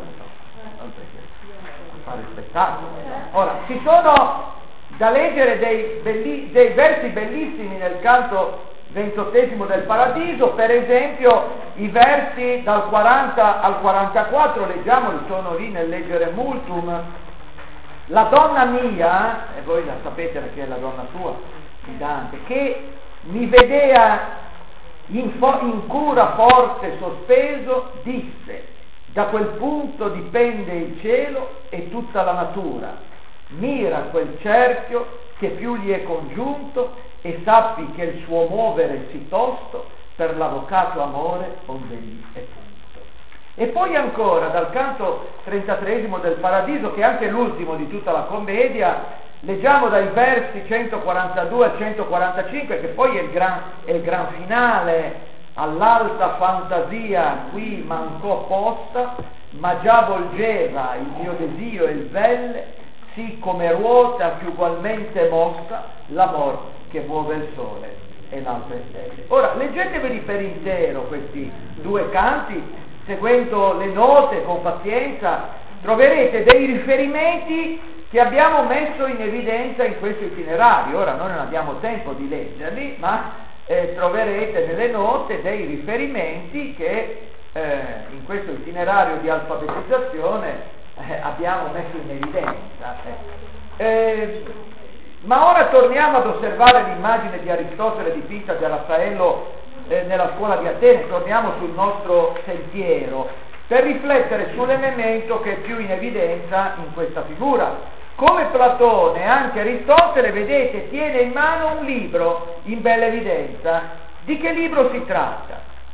a fare spettacolo. Ora, ci sono da leggere dei, belli, dei versi bellissimi nel canto ventottesimo del Paradiso, per esempio i versi dal quaranta al quarantaquattro, leggiamoli, sono lì nel Leggere Multum. La donna mia, e voi la sapete perché è la donna sua, di Dante, che mi vedea in, fo- in cura forte sospeso, disse: da quel punto dipende il cielo e tutta la natura. Mira quel cerchio che più gli è congiunto e sappi che il suo muovere si tosto per l'avvocato amore onde gli è punto. E poi ancora dal canto trentatreesimo del Paradiso, che è anche l'ultimo di tutta la commedia, leggiamo dai versi centoquarantadue al centoquarantacinque, che poi è il gran, è il gran finale: all'alta fantasia qui mancò posta, ma già volgeva il mio desio e il velle, sì come ruota più ugualmente mossa l'amor che muove il sole e le altre stelle. Ora, leggeteveli per intero questi due canti, seguendo le note con pazienza, troverete dei riferimenti che abbiamo messo in evidenza in questo itinerario. Ora noi non abbiamo tempo di leggerli, ma eh, troverete nelle note dei riferimenti che eh, in questo itinerario di alfabetizzazione eh, abbiamo messo in evidenza. Eh, ma ora torniamo ad osservare l'immagine di Aristotele dipinta da Raffaello eh, nella scuola di Atene. Torniamo sul nostro sentiero per riflettere sull'elemento che è più in evidenza in questa figura. Come Platone, anche Aristotele, vedete, tiene in mano un libro in bella evidenza. Di che libro si tratta?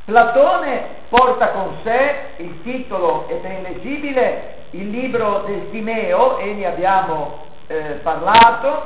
Platone porta con sé, il titolo è ben leggibile, il libro del Timeo, e ne abbiamo eh, parlato,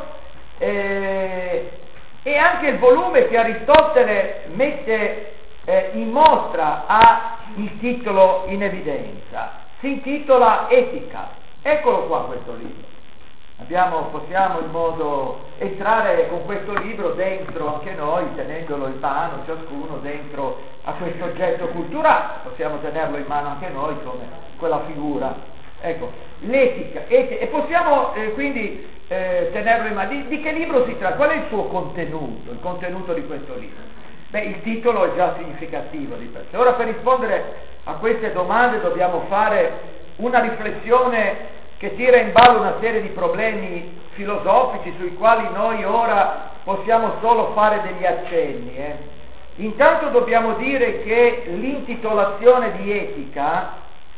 eh, e anche il volume che Aristotele mette eh, in mostra ha il titolo in evidenza, si intitola Etica. Eccolo qua questo libro. Abbiamo, possiamo in modo entrare con questo libro dentro anche noi, tenendolo in mano, ciascuno dentro a questo oggetto culturale, possiamo tenerlo in mano anche noi come quella figura. Ecco, l'etica, etica, e possiamo eh, quindi eh, tenerlo in mano. Di, di che libro si tratta? Qual è il suo contenuto, il contenuto di questo libro? Beh, il titolo è già significativo di per sé. Ora, per rispondere a queste domande dobbiamo fare una riflessione che tira in ballo una serie di problemi filosofici sui quali noi ora possiamo solo fare degli accenni. Eh. Intanto dobbiamo dire che l'intitolazione di Etica,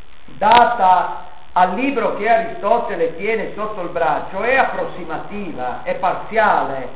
data al libro che Aristotele tiene sotto il braccio, è approssimativa, è parziale.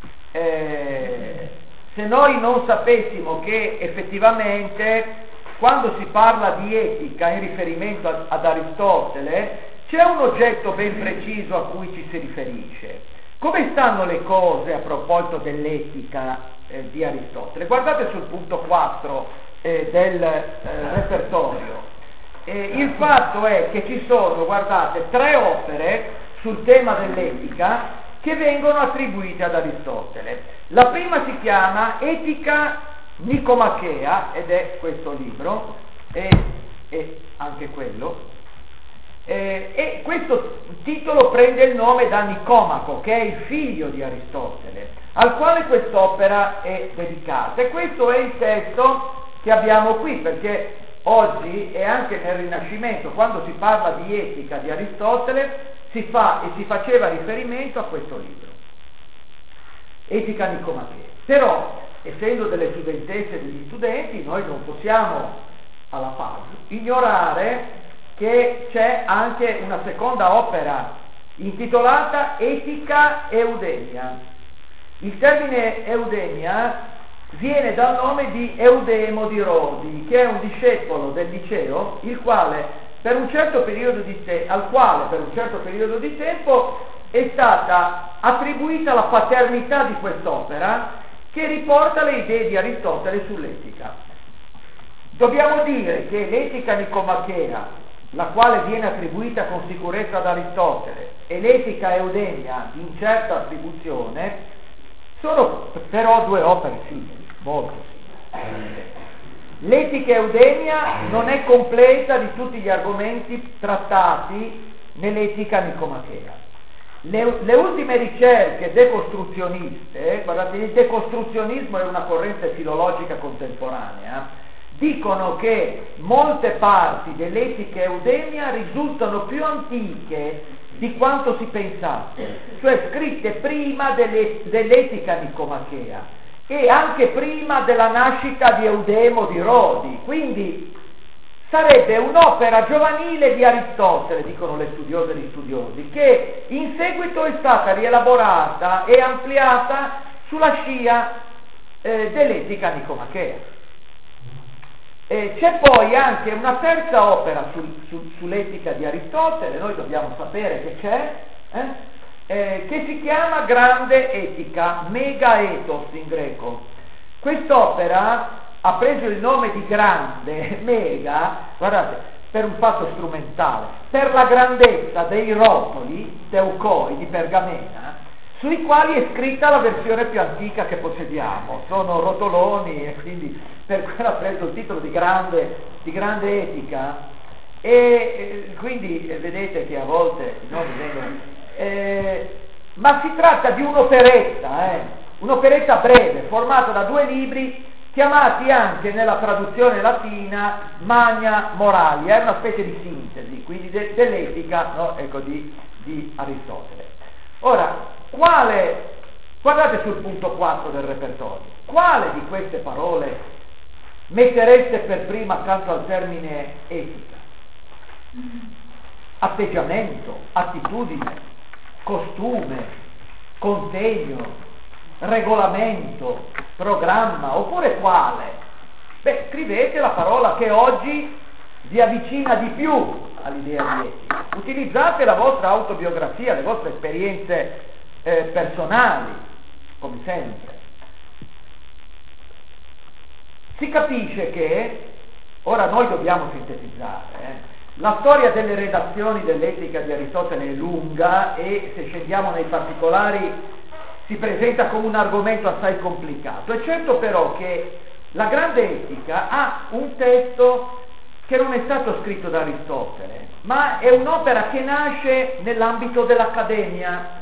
Eh, se noi non sapessimo che effettivamente quando si parla di etica in riferimento ad, ad Aristotele c'è un oggetto ben preciso a cui ci si riferisce. Come stanno le cose a proposito dell'etica eh, di Aristotele? Guardate sul punto quattro eh, del eh, repertorio. Eh, il fatto è che ci sono, guardate, tre opere sul tema dell'etica che vengono attribuite ad Aristotele. La prima si chiama Etica Nicomachea, ed è questo libro, e, e anche quello, Eh, e questo titolo prende il nome da Nicomaco, che è il figlio di Aristotele, al quale quest'opera è dedicata. E questo è il testo che abbiamo qui, perché oggi e anche nel Rinascimento, quando si parla di etica di Aristotele, si fa e si faceva riferimento a questo libro, Etica Nicomachea. Però, essendo delle studentesse e degli studenti, noi non possiamo alla pari ignorare che c'è anche una seconda opera intitolata Etica Eudemia. Il termine Eudemia viene dal nome di Eudemo di Rodi, che è un discepolo del liceo, il quale per un certo periodo di te- al quale per un certo periodo di tempo è stata attribuita la paternità di quest'opera, che riporta le idee di Aristotele sull'etica. Dobbiamo dire che l'Etica Nicomachea, la quale viene attribuita con sicurezza ad Aristotele, e l'Etica Eudemia di incerta attribuzione, sono però due opere simili, molto simili. L'Etica Eudemia non è completa di tutti gli argomenti trattati nell'Etica Nicomachea. Le, le ultime ricerche decostruzioniste, guardate, il decostruzionismo è una corrente filologica contemporanea, dicono che molte parti dell'Etica Eudemia risultano più antiche di quanto si pensasse, cioè scritte prima delle, dell'Etica Nicomachea e anche prima della nascita di Eudemo di Rodi. Quindi sarebbe un'opera giovanile di Aristotele, dicono le studiose e gli studiosi, che in seguito è stata rielaborata e ampliata sulla scia eh, dell'Etica Nicomachea. Eh, c'è poi anche una terza opera sul, sul, sull'etica di Aristotele, noi dobbiamo sapere che c'è, eh, eh, che si chiama Grande Etica, Mega Ethos in greco. Quest'opera ha preso il nome di grande, mega, guardate, per un fatto strumentale, per la grandezza dei rotoli, teucoi di pergamena, sui quali è scritta la versione più antica che possediamo. Sono rotoloni e quindi per quello ha preso il titolo di grande, di grande etica, e eh, quindi eh, vedete che a volte i nomi vengono, eh, ma si tratta di un'operetta, eh, un'operetta breve, formata da due libri, chiamati anche nella traduzione latina Magna Moralia, è una specie di sintesi, quindi de- dell'etica, no? Ecco, di, di Aristotele. Ora, quale, guardate sul punto quattro del repertorio, quale di queste parole mettereste per prima accanto al termine etica? Atteggiamento, attitudine, costume, contegno, regolamento, programma, oppure quale? Beh, scrivete la parola che oggi vi avvicina di più all'idea di etica. Utilizzate la vostra autobiografia, le vostre esperienze eh, personali, come sempre. Si capisce che, ora noi dobbiamo sintetizzare, eh, la storia delle redazioni dell'etica di Aristotele è lunga e se scendiamo nei particolari si presenta come un argomento assai complicato. È certo però che la grande etica ha un testo che non è stato scritto da Aristotele, ma è un'opera che nasce nell'ambito dell'accademia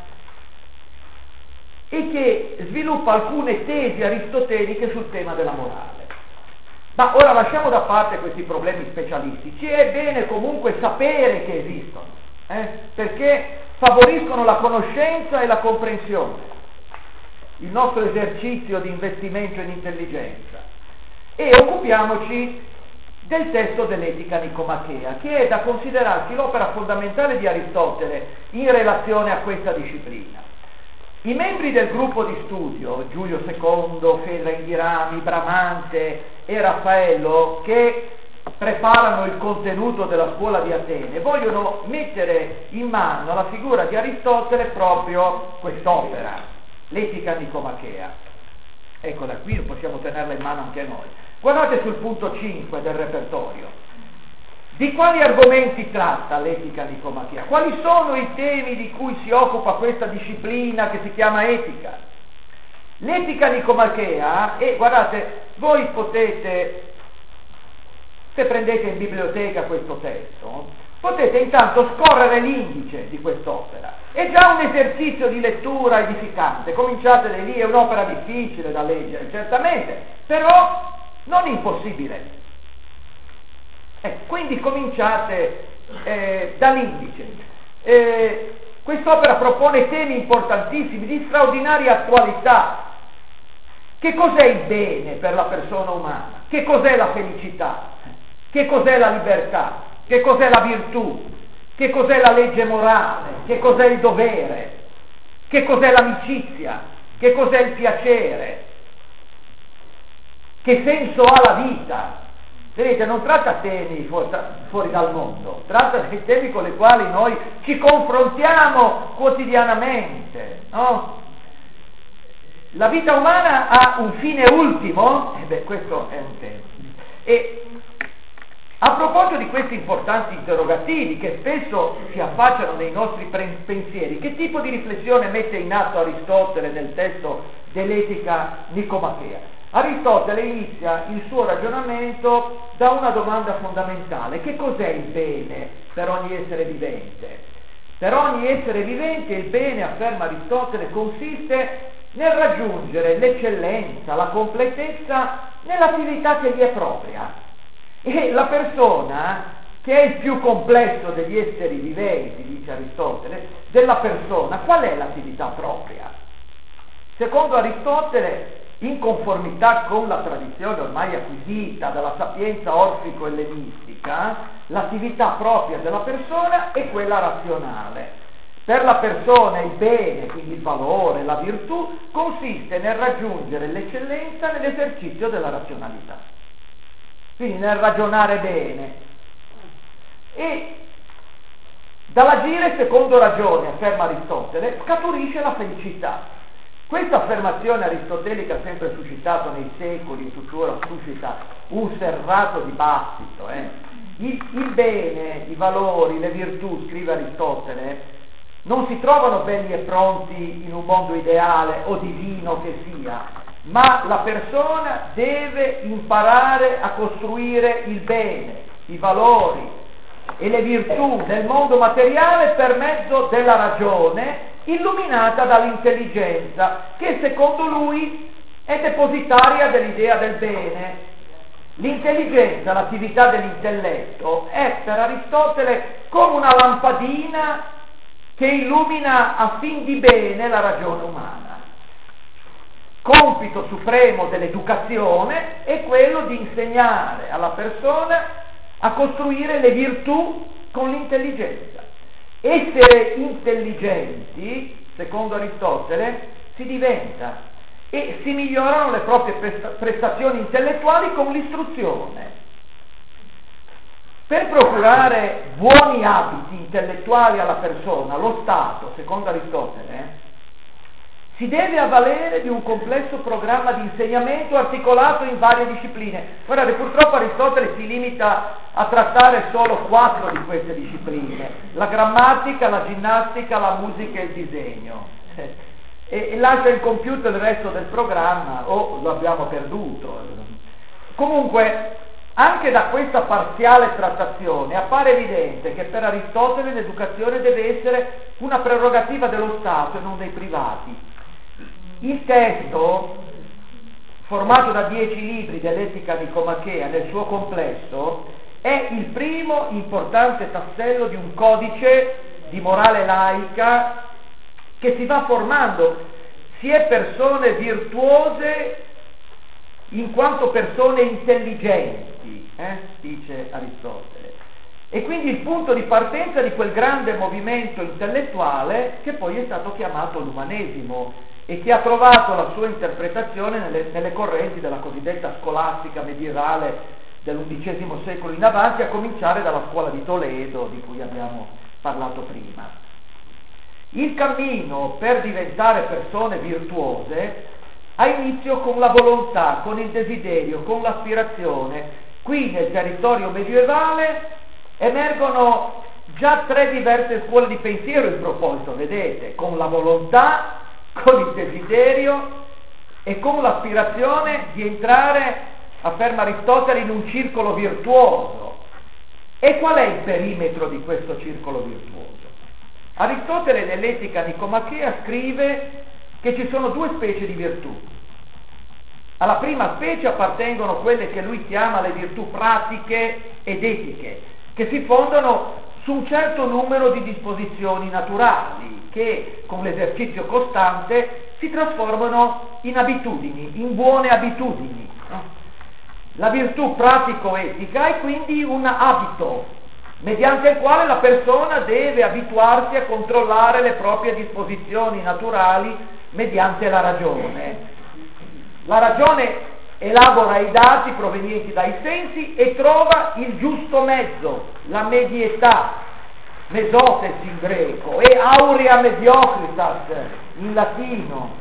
e che sviluppa alcune tesi aristoteliche sul tema della morale. Ma ora lasciamo da parte questi problemi specialistici, è bene comunque sapere che esistono, eh? perché favoriscono la conoscenza e la comprensione, il nostro esercizio di investimento in intelligenza. E occupiamoci del testo dell'Etica Nicomachea, che è da considerarsi l'opera fondamentale di Aristotele in relazione a questa disciplina. I membri del gruppo di studio, Giulio secondo, Fedra Inghirami, Bramante e Raffaello, che preparano il contenuto della scuola di Atene, vogliono mettere in mano alla figura di Aristotele proprio quest'opera, l'Etica Nicomachea. Eccola qui, possiamo tenerla in mano anche noi. Guardate sul punto cinque del repertorio. Di quali argomenti tratta l'Etica Nicomachea? Quali sono i temi di cui si occupa questa disciplina che si chiama etica? L'Etica Nicomachea, e guardate, voi potete, se prendete in biblioteca questo testo, potete intanto scorrere l'indice di quest'opera. È già un esercizio di lettura edificante, cominciate da lì, è un'opera difficile da leggere, certamente, però non impossibile. Eh, quindi cominciate eh, dall'indice. Eh, quest'opera propone temi importantissimi, di straordinaria attualità. Che cos'è il bene per la persona umana? Che cos'è la felicità? Che cos'è la libertà? Che cos'è la virtù? Che cos'è la legge morale? Che cos'è il dovere? Che cos'è l'amicizia? Che cos'è il piacere? Che senso ha la vita? Vedete, non tratta temi fuori, fuori dal mondo, tratta dei temi con i quali noi ci confrontiamo quotidianamente, no? La vita umana ha un fine ultimo? E beh, questo è un tema. E a proposito di questi importanti interrogativi che spesso si affacciano nei nostri pensieri, che tipo di riflessione mette in atto Aristotele nel testo dell'Etica Nicomachea? Aristotele inizia il suo ragionamento da una domanda fondamentale: che cos'è il bene per ogni essere vivente? Per ogni essere vivente il bene, afferma Aristotele, consiste nel raggiungere l'eccellenza, la completezza nell'attività che gli è propria. E la persona, che è il più complesso degli esseri viventi, dice Aristotele, della persona, qual è l'attività propria? Secondo Aristotele, in conformità con la tradizione ormai acquisita dalla sapienza orfico-ellenistica, l'attività propria della persona è quella razionale. Per la persona il bene, quindi il valore, la virtù, consiste nel raggiungere l'eccellenza nell'esercizio della razionalità, quindi nel ragionare bene. E dall'agire secondo ragione, afferma Aristotele, scaturisce la felicità. Questa affermazione aristotelica ha sempre suscitato nei secoli e tuttora suscita un serrato dibattito. Eh. Il, il bene, i valori, le virtù, scrive Aristotele, non si trovano belli e pronti in un mondo ideale o divino che sia, ma la persona deve imparare a costruire il bene, i valori e le virtù nel mondo materiale per mezzo della ragione, illuminata dall'intelligenza, che secondo lui è depositaria dell'idea del bene. L'intelligenza, l'attività dell'intelletto, è per Aristotele come una lampadina che illumina a fin di bene la ragione umana. Compito supremo dell'educazione è quello di insegnare alla persona a costruire le virtù con l'intelligenza. Essere intelligenti, secondo Aristotele, si diventa e si migliorano le proprie prestazioni intellettuali con l'istruzione. Per procurare buoni abiti intellettuali alla persona, lo Stato, secondo Aristotele, si deve avvalere di un complesso programma di insegnamento articolato in varie discipline. Guardate, purtroppo Aristotele si limita a trattare solo quattro di queste discipline: la grammatica, la ginnastica, la musica e il disegno. E, e lascia incompiuto il resto del programma, o lo abbiamo perduto. Comunque, anche da questa parziale trattazione appare evidente che per Aristotele l'educazione deve essere una prerogativa dello Stato e non dei privati. Il testo, formato da dieci libri dell'Etica Nicomachea nel suo complesso, è il primo importante tassello di un codice di morale laica che si va formando. Si è persone virtuose in quanto persone intelligenti, eh? dice Aristotele. E quindi il punto di partenza di quel grande movimento intellettuale che poi è stato chiamato l'umanesimo e che ha trovato la sua interpretazione nelle, nelle correnti della cosiddetta scolastica medievale dell'undicesimo secolo in avanti, a cominciare dalla scuola di Toledo, di cui abbiamo parlato prima. Il cammino per diventare persone virtuose ha inizio con la volontà, con il desiderio, con l'aspirazione. Qui nel territorio medievale emergono già tre diverse scuole di pensiero in proposito, vedete, con la volontà, con il desiderio e con l'aspirazione di entrare, afferma Aristotele, in un circolo virtuoso. E qual è il perimetro di questo circolo virtuoso? Aristotele nell'Etica Nicomachea scrive che ci sono due specie di virtù. Alla prima specie appartengono quelle che lui chiama le virtù pratiche ed etiche, che si fondano su un certo numero di disposizioni naturali che con l'esercizio costante si trasformano in abitudini, in buone abitudini. No? La virtù pratico-etica è quindi un abito mediante il quale la persona deve abituarsi a controllare le proprie disposizioni naturali mediante la ragione. La ragione elabora i dati provenienti dai sensi e trova il giusto mezzo, la medietà, mesotes in greco, e aurea mediocritas in latino.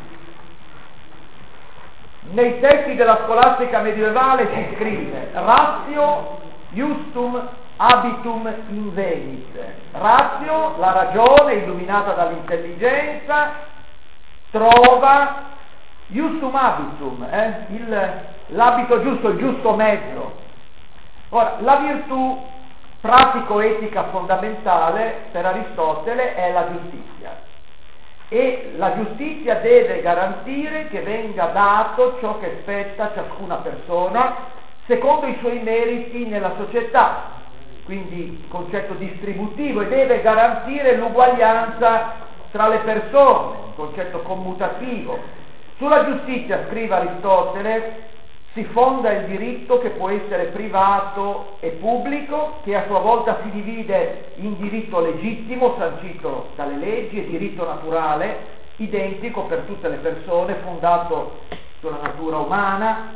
Nei testi della scolastica medievale si scrive ratio justum habitum invenit. Ratio, la ragione illuminata dall'intelligenza, trova justum habitum, eh? il, l'abito giusto, il giusto mezzo. Ora, la virtù pratico-etica fondamentale per Aristotele è la giustizia, e la giustizia deve garantire che venga dato ciò che spetta a ciascuna persona secondo i suoi meriti nella società, quindi concetto distributivo, e deve garantire l'uguaglianza tra le persone, un concetto commutativo. Sulla giustizia, scrive Aristotele, si fonda il diritto che può essere privato e pubblico, che a sua volta si divide in diritto legittimo, sancito dalle leggi, e diritto naturale, identico per tutte le persone, fondato sulla natura umana.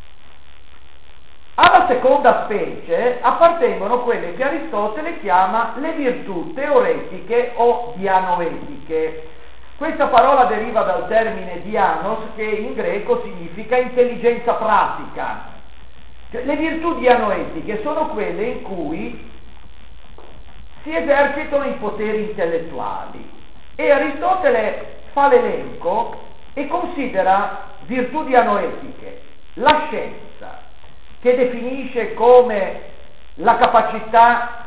Alla seconda specie appartengono quelle che Aristotele chiama le virtù teoretiche o dianoetiche. Questa parola deriva dal termine dianos, che in greco significa intelligenza pratica. Cioè, le virtù dianoetiche sono quelle in cui si esercitano i poteri intellettuali, e Aristotele fa l'elenco e considera virtù dianoetiche la scienza, che definisce come la capacità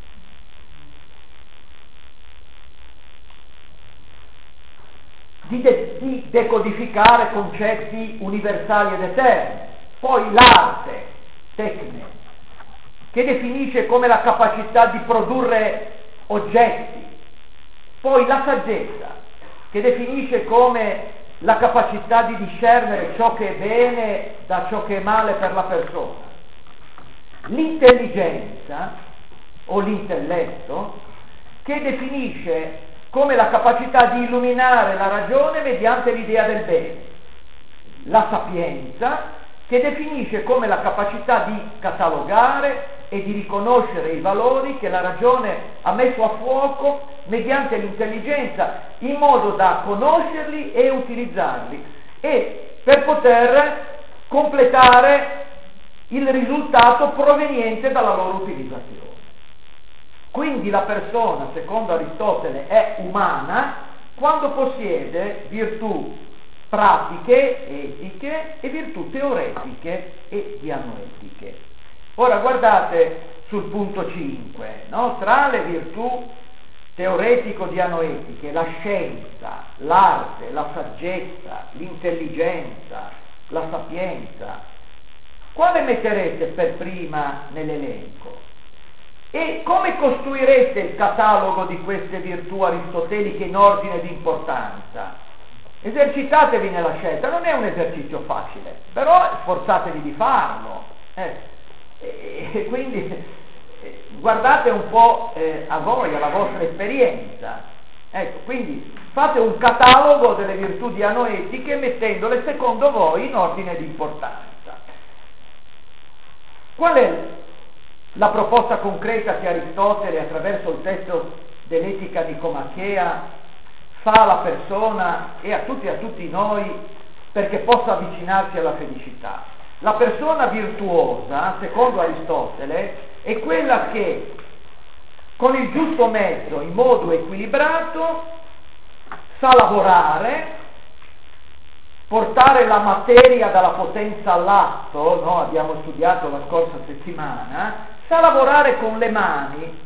Di, de- di decodificare concetti universali ed eterni, poi l'arte, tecne, che definisce come la capacità di produrre oggetti, poi la saggezza, che definisce come la capacità di discernere ciò che è bene da ciò che è male per la persona, l'intelligenza o l'intelletto, che definisce come la capacità di illuminare la ragione mediante l'idea del bene. la sapienza, che definisce come la capacità di catalogare e di riconoscere i valori che la ragione ha messo a fuoco mediante l'intelligenza, in modo da conoscerli e utilizzarli, e per poter completare il risultato proveniente dalla loro utilizzazione. Quindi la persona, secondo Aristotele, è umana quando possiede virtù pratiche, etiche, e virtù teoretiche e dianoetiche. Ora guardate sul punto cinque, no? Tra le virtù teoretico-dianoetiche, la scienza, l'arte, la saggezza, l'intelligenza, la sapienza, quale metterete per prima nell'elenco? E come costruirete il catalogo di queste virtù aristoteliche in ordine di importanza? Esercitatevi nella scelta, non è un esercizio facile, però sforzatevi di farlo. Eh, e, e quindi eh, guardate un po' eh, a voi, alla vostra esperienza. Ecco, quindi fate un catalogo delle virtù dianoetiche mettendole secondo voi in ordine di importanza. Qual è la proposta concreta che Aristotele, attraverso il testo dell'Etica Nicomachea, fa alla persona e a tutti e a tutti noi perché possa avvicinarsi alla felicità? La persona virtuosa, secondo Aristotele, è quella che con il giusto mezzo, in modo equilibrato, sa lavorare, portare la materia dalla potenza all'atto, no? Abbiamo studiato la scorsa settimana, sa lavorare con le mani,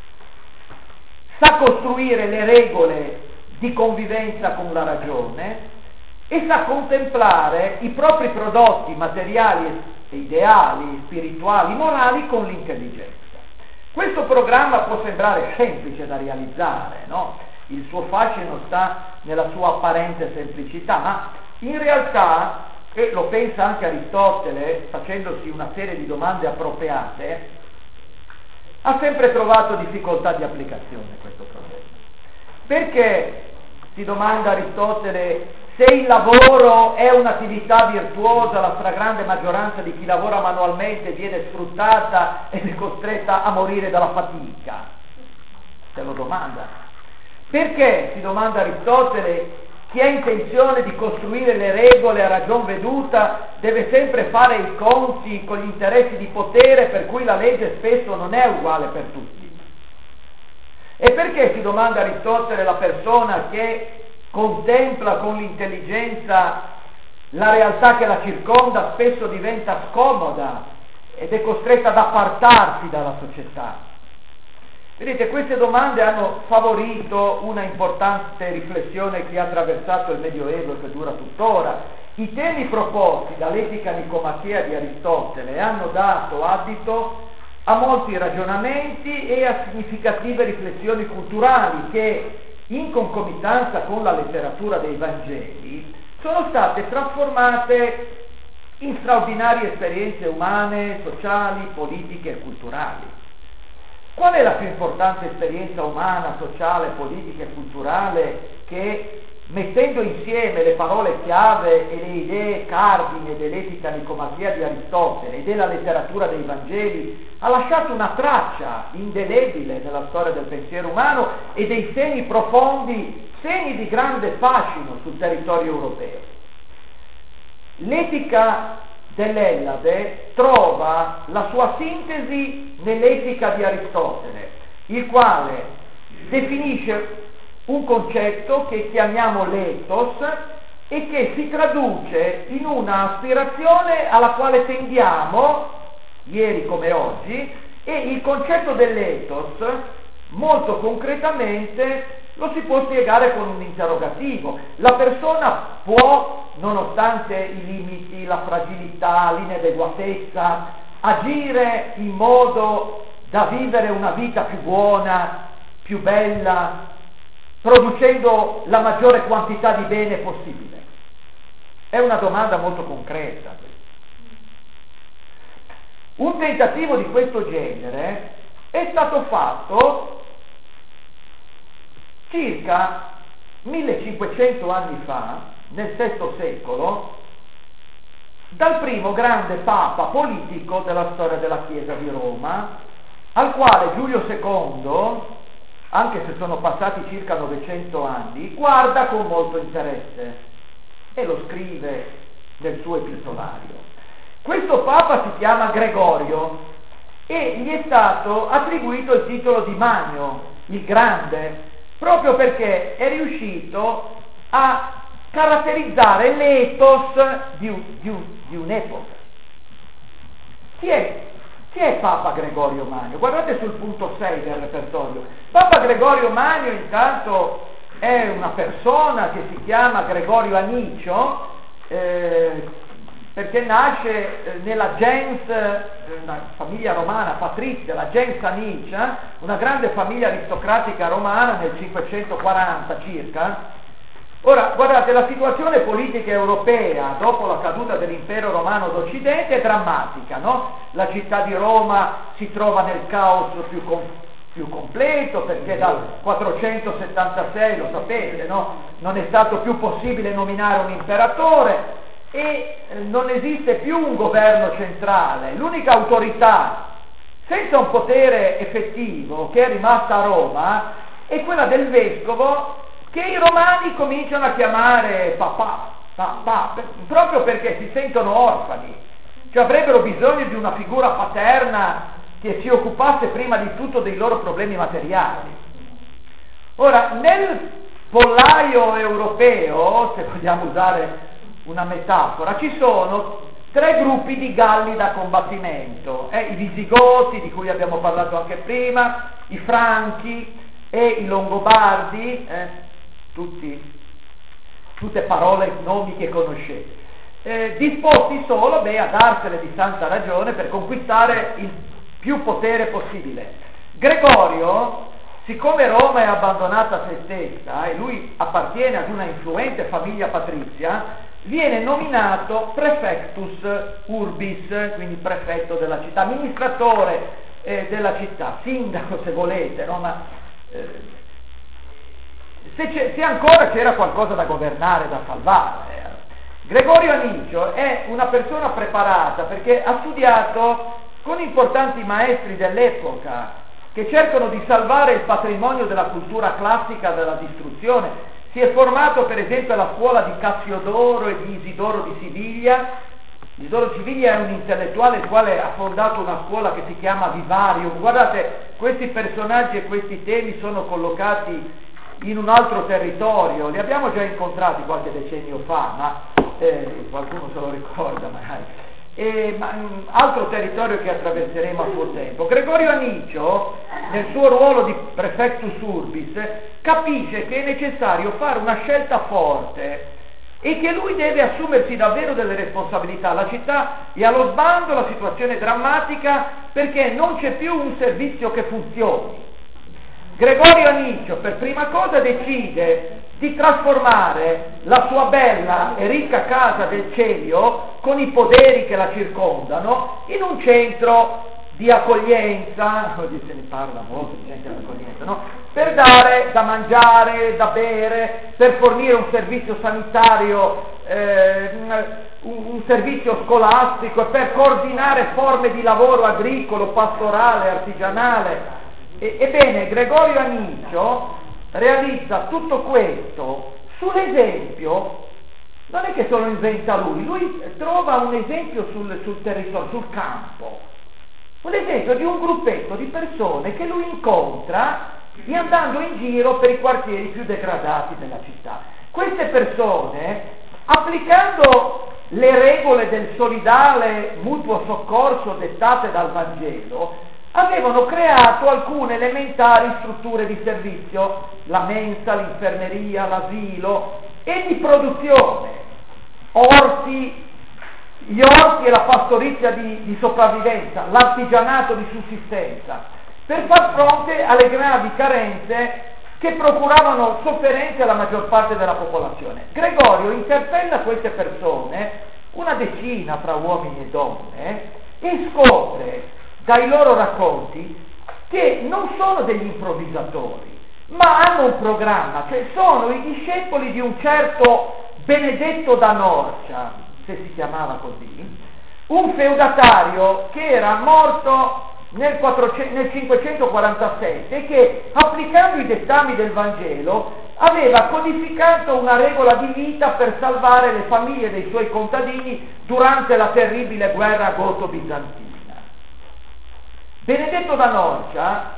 sa costruire le regole di convivenza con la ragione e sa contemplare i propri prodotti materiali, ideali, spirituali, morali con l'intelligenza. Questo programma può sembrare semplice da realizzare, no? Il suo fascino sta nella sua apparente semplicità, ma in realtà, e lo pensa anche Aristotele facendosi una serie di domande appropriate, ha sempre trovato difficoltà di applicazione questo problema. Perché, si domanda Aristotele, se il lavoro è un'attività virtuosa, la stragrande maggioranza di chi lavora manualmente viene sfruttata ed è costretta a morire dalla fatica? Se lo domanda. Perché, si domanda Aristotele, chi ha intenzione di costruire le regole a ragion veduta deve sempre fare i conti con gli interessi di potere, per cui la legge spesso non è uguale per tutti? E perché, si domanda Aristotele, la persona che contempla con l'intelligenza la realtà che la circonda spesso diventa scomoda ed è costretta ad appartarsi dalla società? Vedete, queste domande hanno favorito una importante riflessione che ha attraversato il Medioevo e che dura tuttora. I temi proposti dall'Etica Nicomachea di Aristotele hanno dato adito a molti ragionamenti e a significative riflessioni culturali che, in concomitanza con la letteratura dei Vangeli, sono state trasformate in straordinarie esperienze umane, sociali, politiche e culturali. Qual è la più importante esperienza umana, sociale, politica e culturale che, mettendo insieme le parole chiave e le idee cardine dell'Etica Nicomachea di Aristotele e della letteratura dei Vangeli, ha lasciato una traccia indelebile nella storia del pensiero umano e dei segni profondi, segni di grande fascino sul territorio europeo? L'Etica dell'Ellade trova la sua sintesi nell'Etica di Aristotele, il quale definisce un concetto che chiamiamo l'ethos e che si traduce in una aspirazione alla quale tendiamo, ieri come oggi, e il concetto dell'ethos, molto concretamente, lo si può spiegare con un interrogativo. La persona può, nonostante i limiti, la fragilità, l'inadeguatezza, agire in modo da vivere una vita più buona, più bella, producendo la maggiore quantità di bene possibile? È una domanda molto concreta. Un tentativo di questo genere è stato fatto circa millecinquecento anni fa, nel sesto secolo, dal primo grande papa politico della storia della Chiesa di Roma, al quale Giulio secondo, anche se sono passati circa novecento anni, guarda con molto interesse e lo scrive nel suo epistolario. Questo papa si chiama Gregorio e gli è stato attribuito il titolo di Magno, il Grande, proprio perché è riuscito a caratterizzare l'ethos di, un, di, un, di un'epoca. Chi è, chi è Papa Gregorio Magno? Guardate sul punto sei del repertorio. Papa Gregorio Magno intanto è una persona che si chiama Gregorio Anicio, eh, perché nasce eh, nella gens, eh, una famiglia romana patrizia, la gens Anicia, una grande famiglia aristocratica romana nel cinquecentoquaranta circa. Ora, guardate, la situazione politica europea dopo la caduta dell'impero romano d'Occidente è drammatica, no? La città di Roma si trova nel caos più, com- più completo, perché dal quattrocentosettantasei, lo sapete, no? Non è stato più possibile nominare un imperatore e non esiste più un governo centrale. L'unica autorità senza un potere effettivo che è rimasta a Roma è quella del vescovo, che i romani cominciano a chiamare papà, papà, proprio perché si sentono orfani, cioè avrebbero bisogno di una figura paterna che si occupasse prima di tutto dei loro problemi materiali. Ora, nel pollaio europeo, se vogliamo usare una metafora, ci sono tre gruppi di galli da combattimento, eh, i Visigoti, di cui abbiamo parlato anche prima, i Franchi e i Longobardi, eh, Tutti, tutte parole, nomi che conoscete, eh, disposti solo beh, a darsene di santa ragione per conquistare il più potere possibile. Gregorio, siccome Roma è abbandonata a se stessa e lui appartiene ad una influente famiglia patrizia, viene nominato prefectus urbis, quindi prefetto della città, amministratore eh, della città, sindaco se volete, no? Ma, eh, Se, se ancora c'era qualcosa da governare, da salvare. Gregorio Anicio è una persona preparata perché ha studiato con importanti maestri dell'epoca che cercano di salvare il patrimonio della cultura classica dalla distruzione. Si è formato per esempio alla scuola di Cassiodoro e di Isidoro di Siviglia. Isidoro di Siviglia è un intellettuale il quale ha fondato una scuola che si chiama Vivarium. Guardate, questi personaggi e questi temi sono collocati in un altro territorio, li abbiamo già incontrati qualche decennio fa, ma eh, qualcuno se lo ricorda magari, e, ma, um, altro territorio che attraverseremo a suo tempo. Gregorio Anicio, nel suo ruolo di prefectus urbis, capisce che è necessario fare una scelta forte e che lui deve assumersi davvero delle responsabilità. La città è allo sbando, la situazione è drammatica perché non c'è più un servizio che funzioni. Gregorio Anicio per prima cosa decide di trasformare la sua bella e ricca casa del Celio, con i poderi che la circondano, in un centro di accoglienza, oggi se ne parla molto di centro di accoglienza, no? Per dare da mangiare, da bere, per fornire un servizio sanitario, eh, un, un servizio scolastico e per coordinare forme di lavoro agricolo, pastorale, artigianale. Ebbene, Gregorio Anicio realizza tutto questo sull'esempio, non è che se lo inventa lui, lui trova un esempio sul, sul territorio, sul campo, un esempio di un gruppetto di persone che lui incontra andando in giro per i quartieri più degradati della città. Queste persone, applicando le regole del solidale mutuo soccorso dettate dal Vangelo, avevano creato alcune elementari strutture di servizio, la mensa, l'infermeria, l'asilo e di produzione, orti, gli orti e la pastorizia di, di sopravvivenza, l'artigianato di sussistenza, per far fronte alle gravi carenze che procuravano sofferenze alla maggior parte della popolazione. Gregorio interpella queste persone, una decina fra uomini e donne, e scopre dai loro racconti che non sono degli improvvisatori, ma hanno un programma, cioè sono i discepoli di un certo Benedetto da Norcia, se si chiamava così, un feudatario che era morto nel, quattrocento, nel cinquecentoquarantasette e che, applicando i dettami del Vangelo, aveva codificato una regola di vita per salvare le famiglie dei suoi contadini durante la terribile guerra goto-bizantina. Benedetto da Norcia,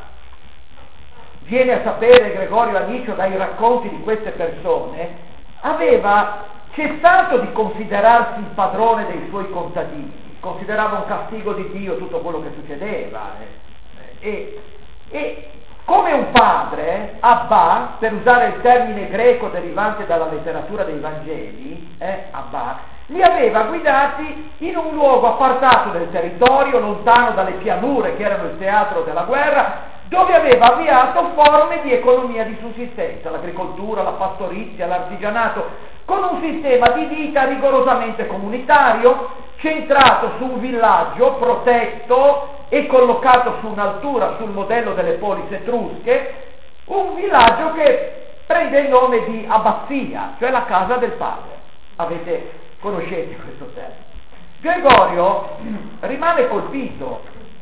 viene a sapere Gregorio Anicio dai racconti di queste persone, aveva cessato di considerarsi il padrone dei suoi contadini, considerava un castigo di Dio tutto quello che succedeva eh, e, e come un padre, Abba, per usare il termine greco derivante dalla letteratura dei Vangeli, eh, Abba, li aveva guidati in un luogo appartato del territorio, lontano dalle pianure che erano il teatro della guerra, dove aveva avviato forme di economia di sussistenza, l'agricoltura, la pastorizia, l'artigianato, con un sistema di vita rigorosamente comunitario, centrato su un villaggio protetto e collocato su un'altura sul modello delle polis etrusche, un villaggio che prende il nome di abbazia, cioè la casa del padre. Avete, conoscete questo termine. Gregorio rimane colpito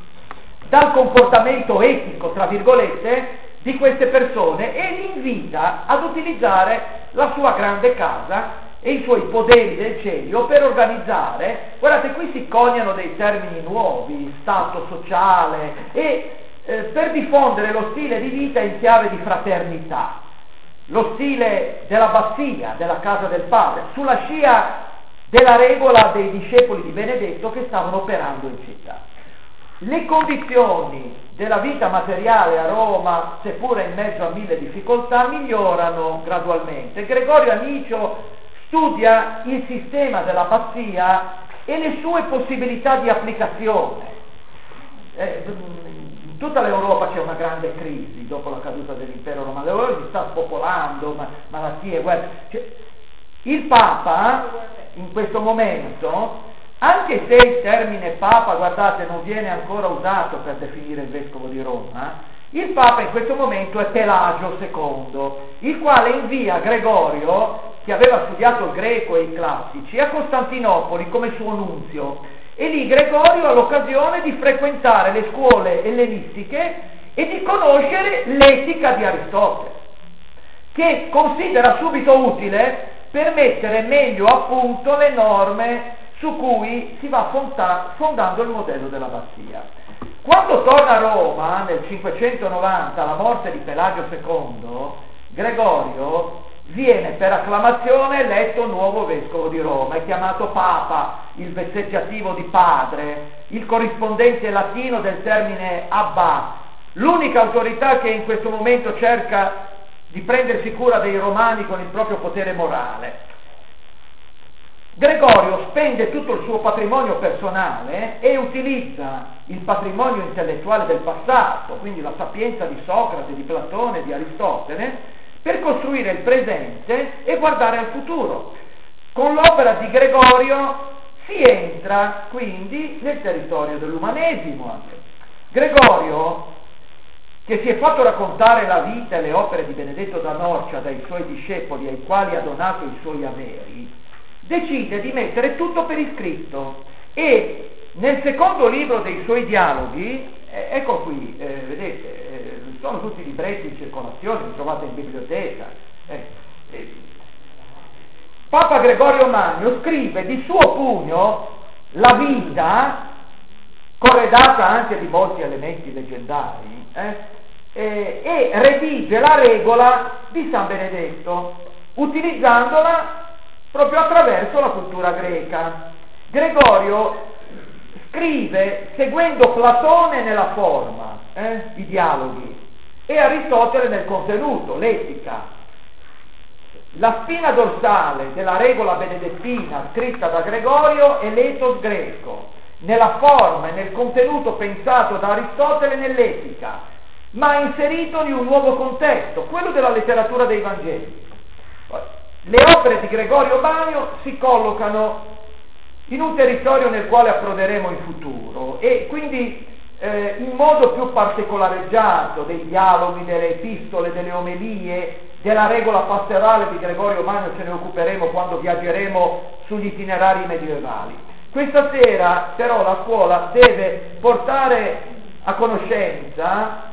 dal comportamento etico, tra virgolette, di queste persone e li invita ad utilizzare la sua grande casa e i suoi poderi del cielo per organizzare, guardate qui si coniano dei termini nuovi, stato sociale, e eh, per diffondere lo stile di vita in chiave di fraternità, lo stile dell'abbazia, della casa del padre, sulla scia della regola dei discepoli di Benedetto che stavano operando in città. Le condizioni della vita materiale a Roma, seppure in mezzo a mille difficoltà, migliorano gradualmente. Gregorio Anicio studia il sistema dell'abbazia e le sue possibilità di applicazione. Eh, in tutta l'Europa c'è una grande crisi dopo la caduta dell'impero romano, l'Europa si sta spopolando, ma, malattie, guerre. Cioè, il Papa in questo momento, anche se il termine Papa, guardate, non viene ancora usato per definire il Vescovo di Roma, il Papa in questo momento è Pelagio secondo, il quale invia Gregorio, che aveva studiato il greco e i classici, a Costantinopoli come suo nunzio, e lì Gregorio ha l'occasione di frequentare le scuole ellenistiche e di conoscere l'etica di Aristotele, che considera subito utile per mettere meglio a punto le norme su cui si va fonta- fondando il modello dell'abbazia. Quando torna a Roma nel cinquecentonovanta, alla morte di Pelagio secondo, Gregorio viene per acclamazione eletto nuovo vescovo di Roma, è chiamato Papa, il vezzeggiativo di padre, il corrispondente latino del termine Abba, l'unica autorità che in questo momento cerca di prendersi cura dei romani con il proprio potere morale. Gregorio spende tutto il suo patrimonio personale e utilizza il patrimonio intellettuale del passato, quindi la sapienza di Socrate, di Platone, di Aristotele, per costruire il presente e guardare al futuro. Con l'opera di Gregorio si entra quindi nel territorio dell'umanesimo anche. Gregorio, che si è fatto raccontare la vita e le opere di Benedetto da Norcia dai suoi discepoli ai quali ha donato i suoi averi, decide di mettere tutto per iscritto e nel secondo libro dei suoi dialoghi, eh, ecco qui, eh, vedete, eh, sono tutti libretti in circolazione, li trovate in biblioteca. Eh, eh. Papa Gregorio Magno scrive di suo pugno la vita, corredata anche di molti elementi leggendari, eh, eh, e redige la regola di San Benedetto, utilizzandola proprio attraverso la cultura greca. Gregorio scrive seguendo Platone nella forma, eh, i dialoghi, e Aristotele nel contenuto, l'etica. La spina dorsale della regola benedettina scritta da Gregorio è l'ethos greco, nella forma e nel contenuto pensato da Aristotele nell'etica, ma inserito in un nuovo contesto, quello della letteratura dei Vangeli. Le opere di Gregorio Magno si collocano in un territorio nel quale approderemo in futuro e quindi eh, in modo più particolareggiato dei dialoghi, delle epistole, delle omelie, della regola pastorale di Gregorio Magno ce ne occuperemo quando viaggeremo sugli itinerari medievali. Questa sera però la scuola deve portare a conoscenza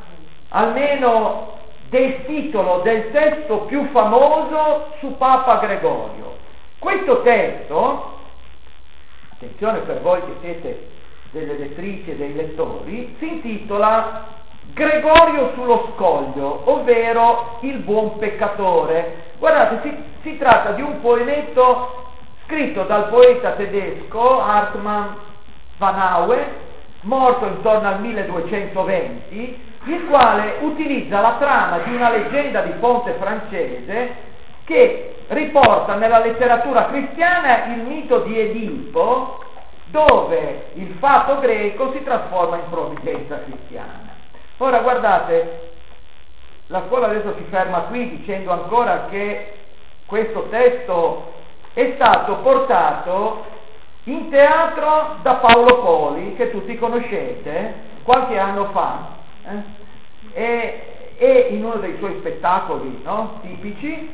almeno del titolo del testo più famoso su Papa Gregorio. Questo testo, attenzione per voi che siete delle lettrici e dei lettori, si intitola Gregorio sullo scoglio, ovvero il buon peccatore. Guardate, si, si tratta di un poemetto scritto dal poeta tedesco Hartmann van Aue, morto intorno al milleduecentoventi, il quale utilizza la trama di una leggenda di fonte francese che riporta nella letteratura cristiana il mito di Edipo, dove il fato greco si trasforma in provvidenza cristiana. Ora guardate, la scuola adesso si ferma qui dicendo ancora che questo testo è stato portato in teatro da Paolo Poli, che tutti conoscete, qualche anno fa, eh? e, e in uno dei suoi spettacoli, no, tipici,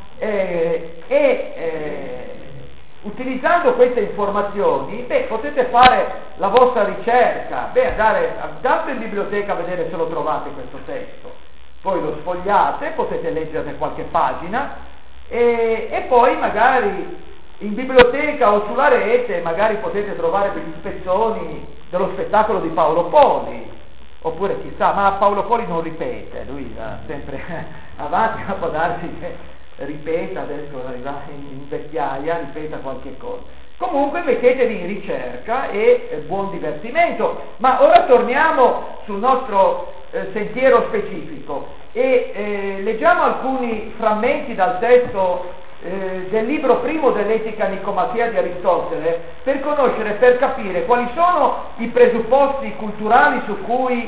eh, e eh, utilizzando queste informazioni, beh, potete fare la vostra ricerca, beh, andare, andate in biblioteca a vedere se lo trovate questo testo, poi lo sfogliate, potete leggerne qualche pagina e, e poi magari in biblioteca o sulla rete magari potete trovare degli spezzoni dello spettacolo di Paolo Poli, oppure chissà, ma Paolo Poli non ripete, lui va sempre avanti, ma può darsi che ripeta, adesso arriva in vecchiaia, ripeta qualche cosa. Comunque mettetevi in ricerca e eh, buon divertimento. Ma ora torniamo sul nostro eh, sentiero specifico e eh, leggiamo alcuni frammenti dal testo eh, del libro primo dell'Etica Nicomacheia di Aristotele per conoscere, per capire quali sono i presupposti culturali su cui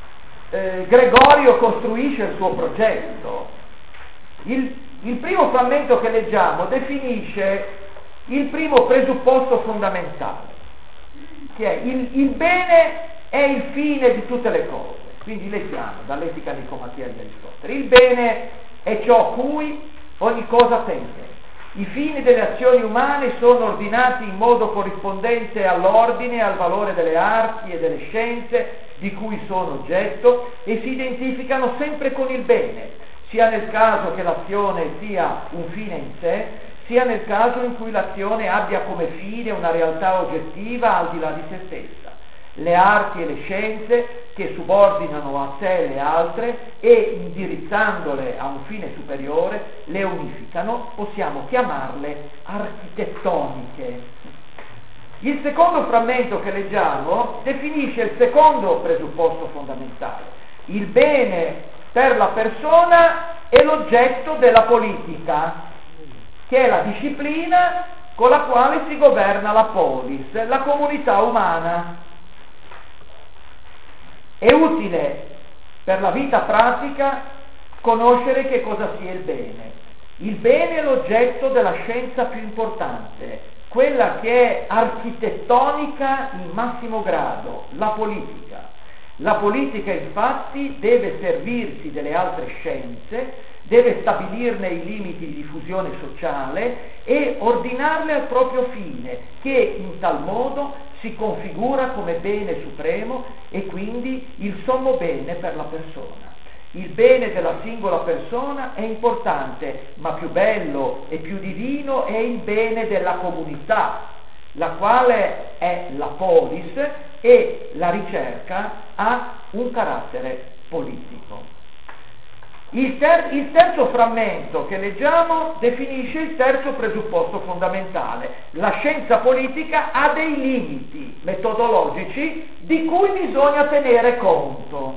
eh, Gregorio costruisce il suo progetto. Il Il primo frammento che leggiamo definisce il primo presupposto fondamentale, che è il, il bene è il fine di tutte le cose. Quindi leggiamo dall'Etica Nicomacheia di Aristotele: il bene è ciò cui ogni cosa tende. I fini delle azioni umane sono ordinati in modo corrispondente all'ordine e al valore delle arti e delle scienze di cui sono oggetto e si identificano sempre con il bene, sia nel caso che l'azione sia un fine in sé, sia nel caso in cui l'azione abbia come fine una realtà oggettiva al di là di se stessa. Le arti e le scienze che subordinano a sé le altre e indirizzandole a un fine superiore le unificano, possiamo chiamarle architettoniche. Il secondo frammento che leggiamo definisce il secondo presupposto fondamentale: il bene per la persona è l'oggetto della politica, che è la disciplina con la quale si governa la polis, la comunità umana. È utile per la vita pratica conoscere che cosa sia il bene. Il bene è l'oggetto della scienza più importante, quella che è architettonica in massimo grado, la politica. La politica infatti deve servirsi delle altre scienze, deve stabilirne i limiti di diffusione sociale e ordinarle al proprio fine, che in tal modo si configura come bene supremo e quindi il sommo bene per la persona. Il bene della singola persona è importante, ma più bello e più divino è il bene della comunità, la quale è la polis, e la ricerca ha un carattere politico. Il, ter- il terzo frammento che leggiamo definisce il terzo presupposto fondamentale. La scienza politica ha dei limiti metodologici di cui bisogna tenere conto.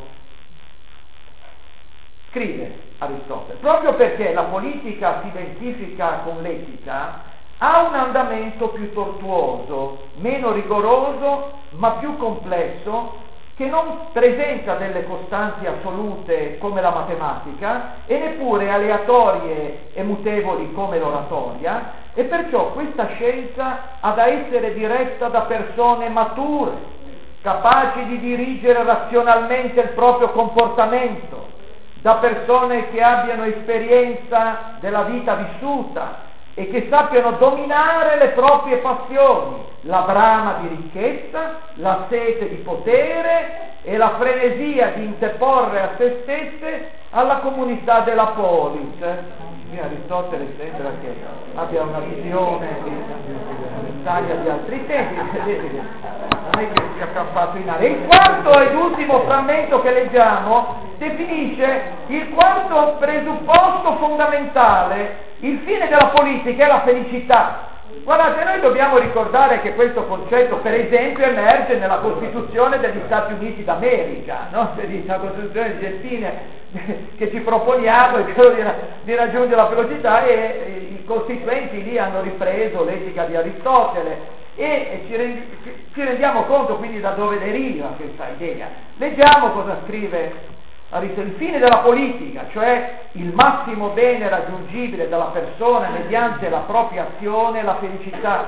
Scrive Aristotele: proprio perché la politica si identifica con l'etica, ha un andamento più tortuoso, meno rigoroso, ma più complesso, che non presenta delle costanti assolute come la matematica e neppure aleatorie e mutevoli come l'oratoria, e perciò questa scienza ha da essere diretta da persone mature, capaci di dirigere razionalmente il proprio comportamento, da persone che abbiano esperienza della vita vissuta e che sappiano dominare le proprie passioni, la brama di ricchezza, la sete di potere e la frenesia di interporre a se stesse alla comunità della polis. Qui Aristotele sembra che abbia una visione d'Italia di altri tempi, vedete che non è che sia campato in aria. Il quarto ed ultimo frammento che leggiamo definisce il quarto presupposto fondamentale. Il fine della politica è la felicità. Guardate, noi dobbiamo ricordare che questo concetto, per esempio, emerge nella Costituzione degli Stati Uniti d'America, no? La Costituzione di fine che ci proponiamo è quello di, di raggiungere la velocità, e, e i costituenti lì hanno ripreso l'etica di Aristotele e, e ci, rendi, ci rendiamo conto quindi da dove deriva questa idea. Leggiamo cosa scrive Aristotele: il fine della politica, cioè il massimo bene raggiungibile dalla persona mediante la propria azione, è la felicità.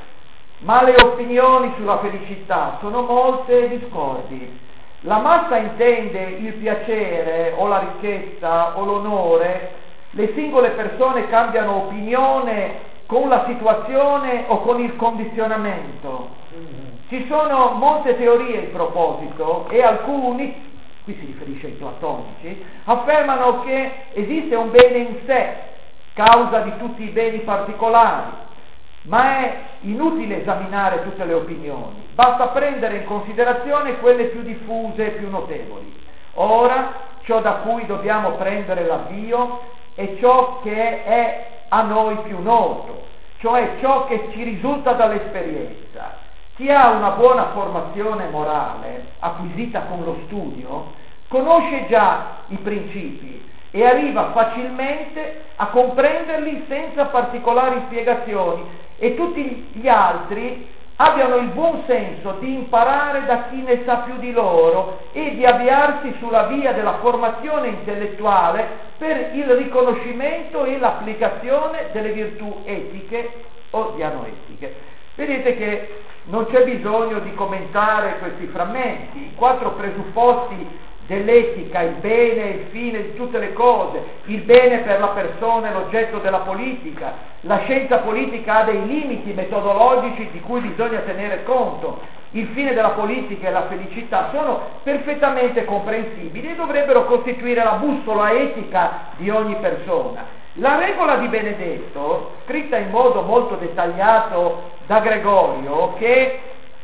Ma le opinioni sulla felicità sono molte e discordi. La massa intende il piacere o la ricchezza o l'onore, le singole persone cambiano opinione con la situazione o con il condizionamento. Ci sono molte teorie in proposito e alcuni, qui si riferisce ai platonici, affermano che esiste un bene in sé, causa di tutti i beni particolari, ma è inutile esaminare tutte le opinioni, basta prendere in considerazione quelle più diffuse e più notevoli. Ora, ciò da cui dobbiamo prendere l'avvio è ciò che è a noi più noto, cioè ciò che ci risulta dall'esperienza. Chi ha una buona formazione morale, acquisita con lo studio, conosce già i principi e arriva facilmente a comprenderli senza particolari spiegazioni, e tutti gli altri abbiano il buon senso di imparare da chi ne sa più di loro e di avviarsi sulla via della formazione intellettuale per il riconoscimento e l'applicazione delle virtù etiche o dianoetiche. Vedete che non c'è bisogno di commentare questi frammenti. I quattro presupposti dell'etica, il bene, il fine di tutte le cose, il bene per la persona e l'oggetto della politica, la scienza politica ha dei limiti metodologici di cui bisogna tenere conto, il fine della politica e la felicità sono perfettamente comprensibili e dovrebbero costituire la bussola etica di ogni persona. La regola di Benedetto, scritta in modo molto dettagliato da Gregorio, che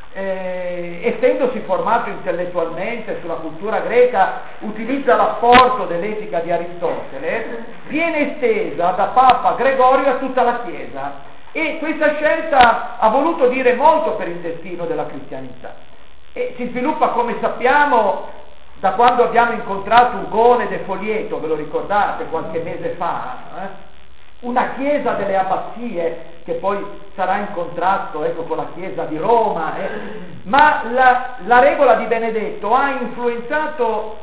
eh, essendosi formato intellettualmente sulla cultura greca utilizza l'apporto dell'etica di Aristotele, viene estesa da Papa Gregorio a tutta la Chiesa, e questa scelta ha voluto dire molto per il destino della cristianità e si sviluppa, come sappiamo, da quando abbiamo incontrato Ugone de Folieto, ve lo ricordate, qualche mese fa, eh? Una chiesa delle abbazie che poi sarà in contrasto, ecco, con la chiesa di Roma, eh? Ma la, la regola di Benedetto ha influenzato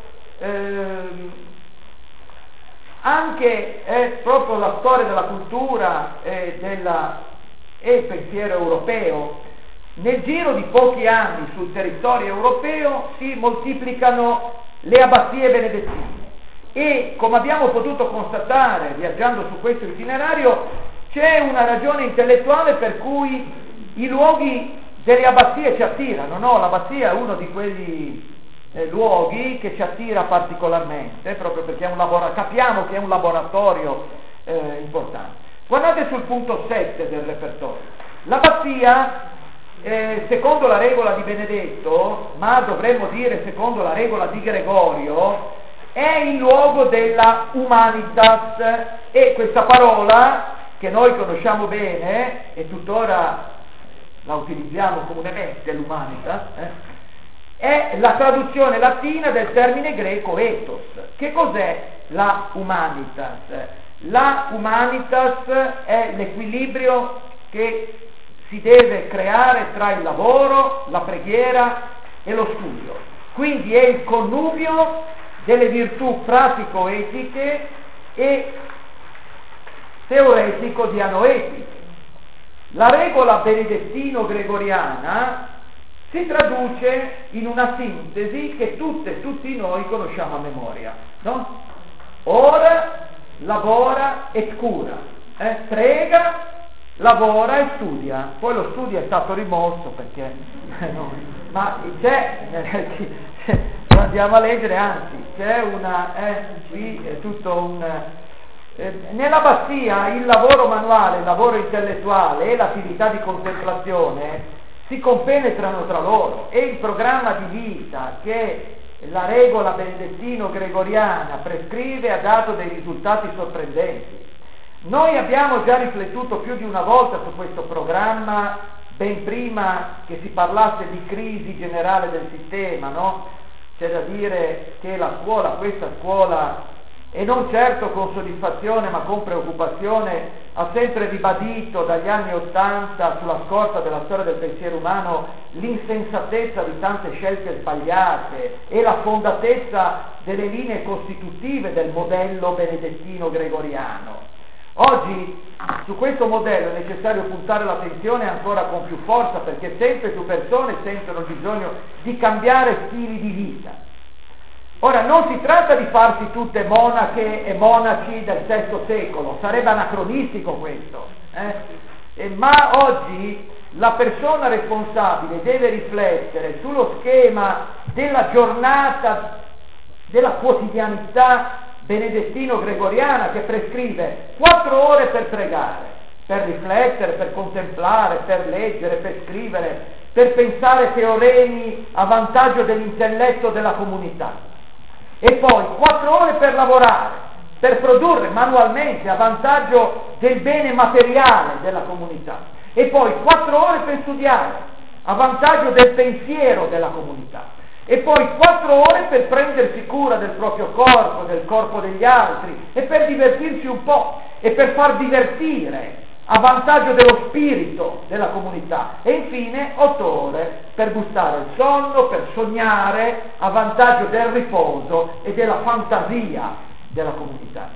eh, anche eh, proprio la storia della cultura eh, della, e il pensiero europeo. Nel giro di pochi anni sul territorio europeo si moltiplicano le abbazie benedettine e, come abbiamo potuto constatare viaggiando su questo itinerario, c'è una ragione intellettuale per cui i luoghi delle abbazie ci attirano, no? L'abbazia è uno di quegli eh, luoghi che ci attira particolarmente, proprio perché è un labora- capiamo che è un laboratorio eh, importante. Guardate sul punto sette del repertorio. L'abbazia, Eh, secondo la regola di Benedetto, ma dovremmo dire secondo la regola di Gregorio, è il luogo della humanitas, e questa parola che noi conosciamo bene e tuttora la utilizziamo comunemente, l'humanitas, eh, è la traduzione latina del termine greco ethos. Che cos'è la humanitas? La humanitas è l'equilibrio che si deve creare tra il lavoro, la preghiera e lo studio. Quindi è il connubio delle virtù pratico-etiche e teoretico-dianoetiche. La regola benedettino-gregoriana si traduce in una sintesi che tutte e tutti noi conosciamo a memoria, no? ora, lavora e cura, eh? prega, lavora e studia. Poi lo studio è stato rimosso perché no, ma c'è, lo andiamo a leggere, anzi c'è una, eh, qui è tutto un eh, nell'abbazia il lavoro manuale, il lavoro intellettuale e l'attività di contemplazione si compenetrano tra loro, e il programma di vita che la regola benedettino-gregoriana prescrive ha dato dei risultati sorprendenti. Noi abbiamo già riflettuto più di una volta su questo programma, ben prima che si parlasse di crisi generale del sistema, no? C'è da dire che la scuola, questa scuola, e non certo con soddisfazione ma con preoccupazione, ha sempre ribadito dagli anni Ottanta, sulla scorta della storia del pensiero umano, l'insensatezza di tante scelte sbagliate e la fondatezza delle linee costitutive del modello benedettino gregoriano. Oggi su questo modello è necessario puntare l'attenzione ancora con più forza, perché sempre più persone sentono il bisogno di cambiare stili di vita. Ora, non si tratta di farsi tutte monache e monaci del sesto secolo, sarebbe anacronistico questo, eh? E, ma oggi la persona responsabile deve riflettere sullo schema della giornata, della quotidianità benedettino-gregoriana, che prescrive quattro ore per pregare, per riflettere, per contemplare, per leggere, per scrivere, per pensare teoremi a vantaggio dell'intelletto della comunità. E poi quattro ore per lavorare, per produrre manualmente a vantaggio del bene materiale della comunità. E poi quattro ore per studiare a vantaggio del pensiero della comunità. E poi quattro ore per prendersi cura del proprio corpo, del corpo degli altri, e per divertirsi un po', e per far divertire a vantaggio dello spirito della comunità. E infine otto ore per gustare il sonno, per sognare a vantaggio del riposo e della fantasia della comunità.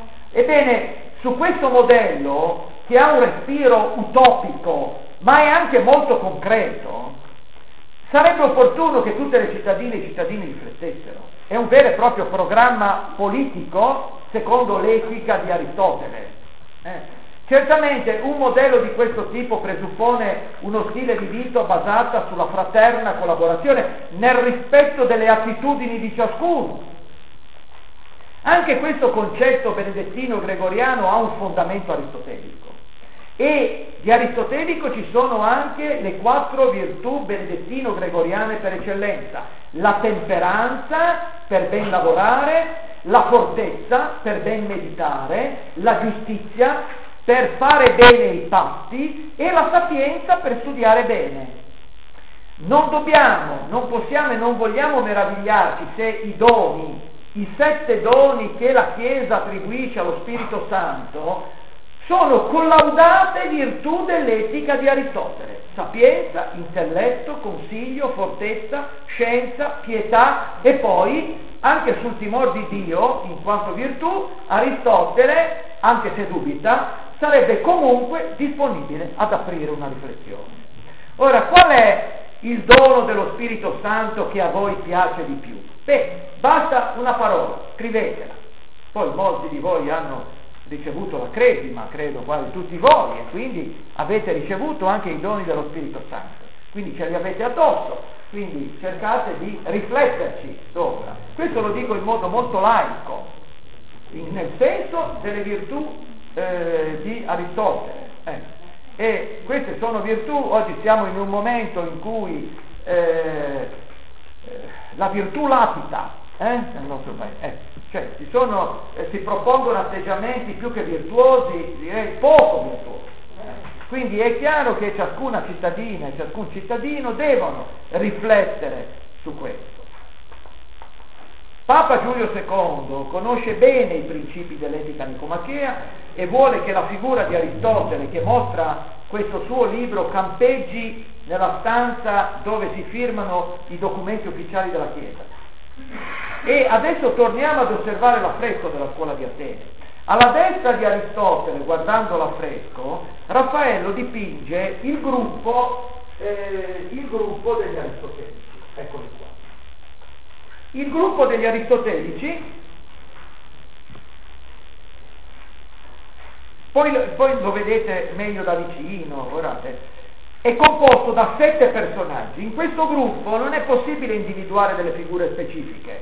Ebbene, su questo modello, che ha un respiro utopico ma è anche molto concreto, sarebbe opportuno che tutte le cittadine e i cittadini riflettessero. È un vero e proprio programma politico secondo l'etica di Aristotele. Eh? Certamente un modello di questo tipo presuppone uno stile di vita basato sulla fraterna collaborazione nel rispetto delle attitudini di ciascuno. Anche questo concetto benedettino gregoriano ha un fondamento aristotelico, e di aristotelico ci sono anche le quattro virtù benedettino gregoriane per eccellenza: la temperanza per ben lavorare, la fortezza per ben meditare, la giustizia per fare bene i patti e la sapienza per studiare bene. Non dobbiamo, non possiamo e non vogliamo meravigliarci se i doni, i sette doni che la Chiesa attribuisce allo Spirito Santo, sono collaudate virtù dell'etica di Aristotele: sapienza, intelletto, consiglio, fortezza, scienza, pietà, e poi anche sul timor di Dio in quanto virtù Aristotele, anche se dubita, sarebbe comunque disponibile ad aprire una riflessione. Ora, qual è il dono dello Spirito Santo che a voi piace di più? Beh, basta una parola, scrivetela. Poi molti di voi hanno ricevuto la cresima, credo quasi tutti voi, e quindi avete ricevuto anche i doni dello Spirito Santo, quindi ce li avete addosso, quindi cercate di rifletterci sopra. Questo lo dico in modo molto laico, in, nel senso delle virtù eh, di Aristotele. Eh. E queste sono virtù. Oggi siamo in un momento in cui eh, eh, la virtù lapita eh, nel nostro paese. Eh. Cioè si, sono, eh, si propongono atteggiamenti più che virtuosi, direi poco virtuosi. Quindi è chiaro che ciascuna cittadina e ciascun cittadino devono riflettere su questo. Papa Giulio secondo conosce bene i principi dell'etica nicomachea e vuole che la figura di Aristotele, che mostra questo suo libro, campeggi nella stanza dove si firmano i documenti ufficiali della Chiesa. E adesso torniamo ad osservare l'affresco della scuola di Atene. Alla destra di Aristotele, guardando l'affresco, Raffaello dipinge il gruppo, eh, il gruppo degli aristotelici. Eccoli qua. Il gruppo degli aristotelici poi, poi lo vedete meglio da vicino, guardate, è composto da sette personaggi. In questo gruppo non è possibile individuare delle figure specifiche,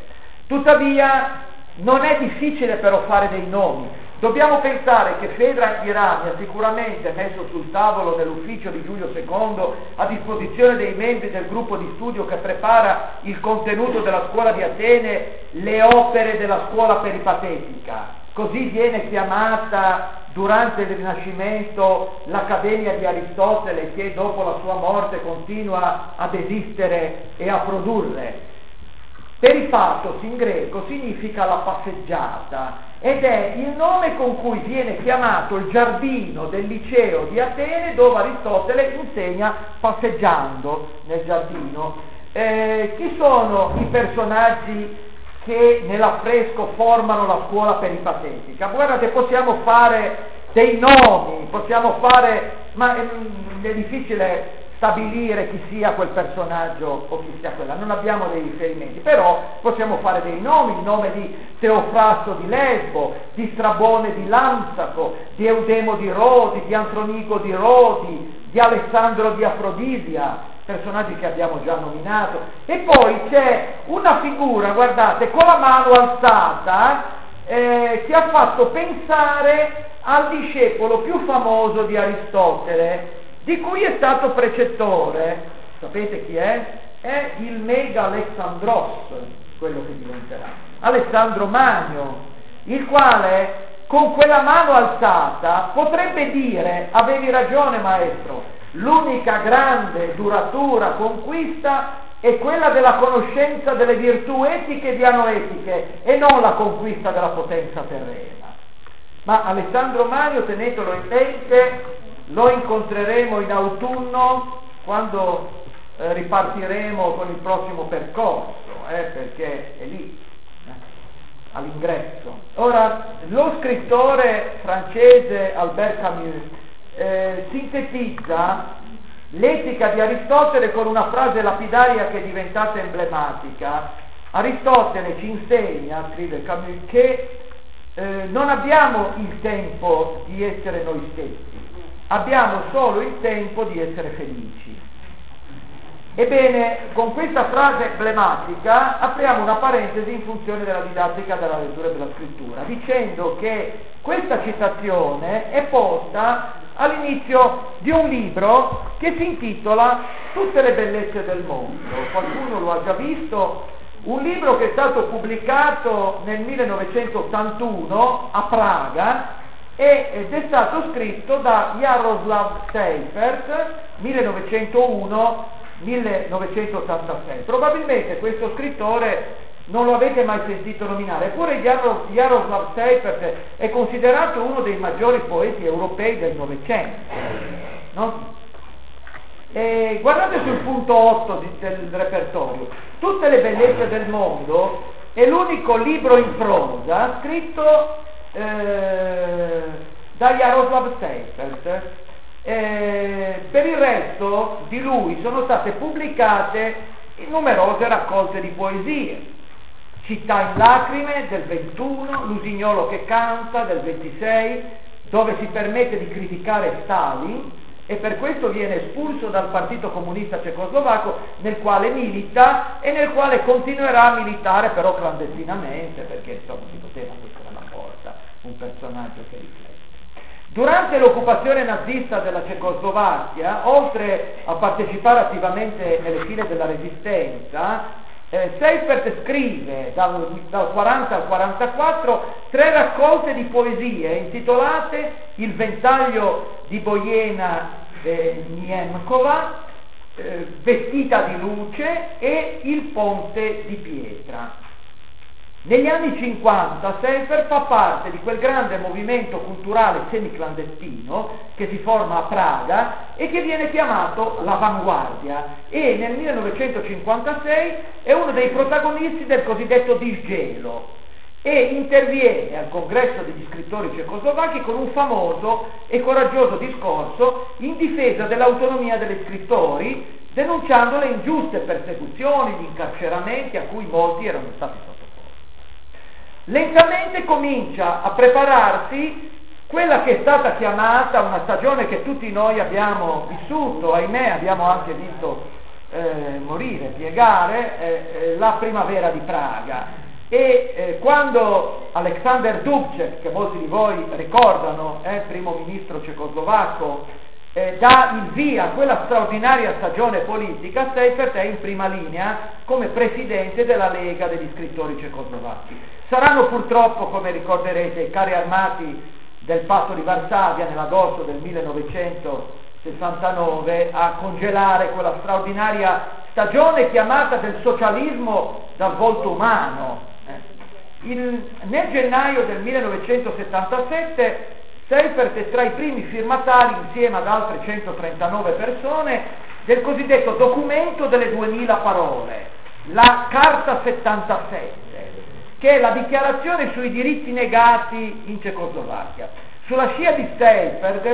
tuttavia non è difficile però fare dei nomi. Dobbiamo pensare che Fedra Irani ha sicuramente messo sul tavolo nell'ufficio di Giulio secondo a disposizione dei membri del gruppo di studio che prepara il contenuto della scuola di Atene le opere della scuola peripatetica. Così viene chiamata durante il Rinascimento l'Accademia di Aristotele, che dopo la sua morte continua ad esistere e a produrre. Peripatos in greco significa la passeggiata ed è il nome con cui viene chiamato il giardino del liceo di Atene, dove Aristotele insegna passeggiando nel giardino. Eh, chi sono i personaggi che nell'affresco formano la scuola peripatetica? Guardate, possiamo fare dei nomi, possiamo fare, ma è, è difficile stabilire chi sia quel personaggio o chi sia quella, non abbiamo dei riferimenti, però possiamo fare dei nomi, il nome di Teofrasto di Lesbo, di Strabone di Lampsaco, di Eudemo di Rodi, di Antronico di Rodi, di Alessandro di Afrodisia, personaggi che abbiamo già nominato. E poi c'è una figura, guardate, con la mano alzata, eh, che ha fatto pensare al discepolo più famoso di Aristotele, di cui è stato precettore. Sapete chi è? È il mega Alexandros, quello che diventerà Alessandro Magno, il quale con quella mano alzata potrebbe dire: avevi ragione maestro, l'unica grande duratura conquista è quella della conoscenza delle virtù etiche e dianoetiche e non la conquista della potenza terrena. Ma Alessandro Magno, tenetelo in mente, lo incontreremo in autunno quando eh, ripartiremo con il prossimo percorso, eh, perché è lì, eh, all'ingresso. Ora, lo scrittore francese Albert Camus eh, sintetizza l'etica di Aristotele con una frase lapidaria che è diventata emblematica. Aristotele ci insegna, scrive Camus, che eh, non abbiamo il tempo di essere noi stessi, abbiamo solo il tempo di essere felici. Ebbene, con questa frase emblematica apriamo una parentesi in funzione della didattica della lettura e della scrittura, dicendo che questa citazione è posta all'inizio di un libro che si intitola Tutte le bellezze del mondo. Qualcuno lo ha già visto, un libro che è stato pubblicato nel millenovecentottantuno a Praga ed è stato scritto da Jaroslav Seifert, millenovecentouno millenovecentottantasei. Probabilmente questo scrittore non lo avete mai sentito nominare, eppure Jaroslav Seifert è considerato uno dei maggiori poeti europei del Novecento, no? E guardate sul punto otto di, del repertorio: Tutte le bellezze del mondo è l'unico libro in prosa scritto eh, da Jaroslav Seifert. Eh, per il resto di lui sono state pubblicate numerose raccolte di poesie: Città in lacrime del ventuno, L'usignolo che canta del ventisei, dove si permette di criticare Stalin e per questo viene espulso dal Partito Comunista Cecoslovacco, nel quale milita e nel quale continuerà a militare, però clandestinamente, perché insomma si poteva mettere alla porta un personaggio che riflette. Durante l'occupazione nazista della Cecoslovacchia, oltre a partecipare attivamente nelle file della resistenza, eh, Seifert scrive dal, dal quaranta al quarantaquattro tre raccolte di poesie intitolate Il ventaglio di Bojena eh, Niemcova, eh, Vestita di luce e Il ponte di pietra. Negli anni cinquanta Seifert fa parte di quel grande movimento culturale semiclandestino che si forma a Praga e che viene chiamato l'Avanguardia, e nel millenovecentocinquantasei è uno dei protagonisti del cosiddetto disgelo e interviene al congresso degli scrittori cecoslovacchi con un famoso e coraggioso discorso in difesa dell'autonomia degli scrittori, denunciando le ingiuste persecuzioni, gli incarceramenti a cui molti erano stati sottoposti. Lentamente comincia a prepararsi quella che è stata chiamata una stagione che tutti noi abbiamo vissuto, ahimè abbiamo anche visto eh, morire, piegare, eh, eh, la primavera di Praga. E eh, quando Alexander Dubček, che molti di voi ricordano, eh, primo ministro cecoslovacco, eh, dà il via a quella straordinaria stagione politica, Seifert è in prima linea come presidente della Lega degli scrittori cecoslovacchi. Saranno purtroppo, come ricorderete, i carri armati del patto di Varsavia nell'agosto del millenovecentosessantanove a congelare quella straordinaria stagione chiamata del socialismo dal volto umano. Il, nel gennaio del millenovecentosettantasette Seifert è tra i primi firmatari, insieme ad altre centotrentanove persone, del cosiddetto documento delle duemila parole, la Carta settantasette, che è la dichiarazione sui diritti negati in Cecoslovacchia. Sulla scia di Seifert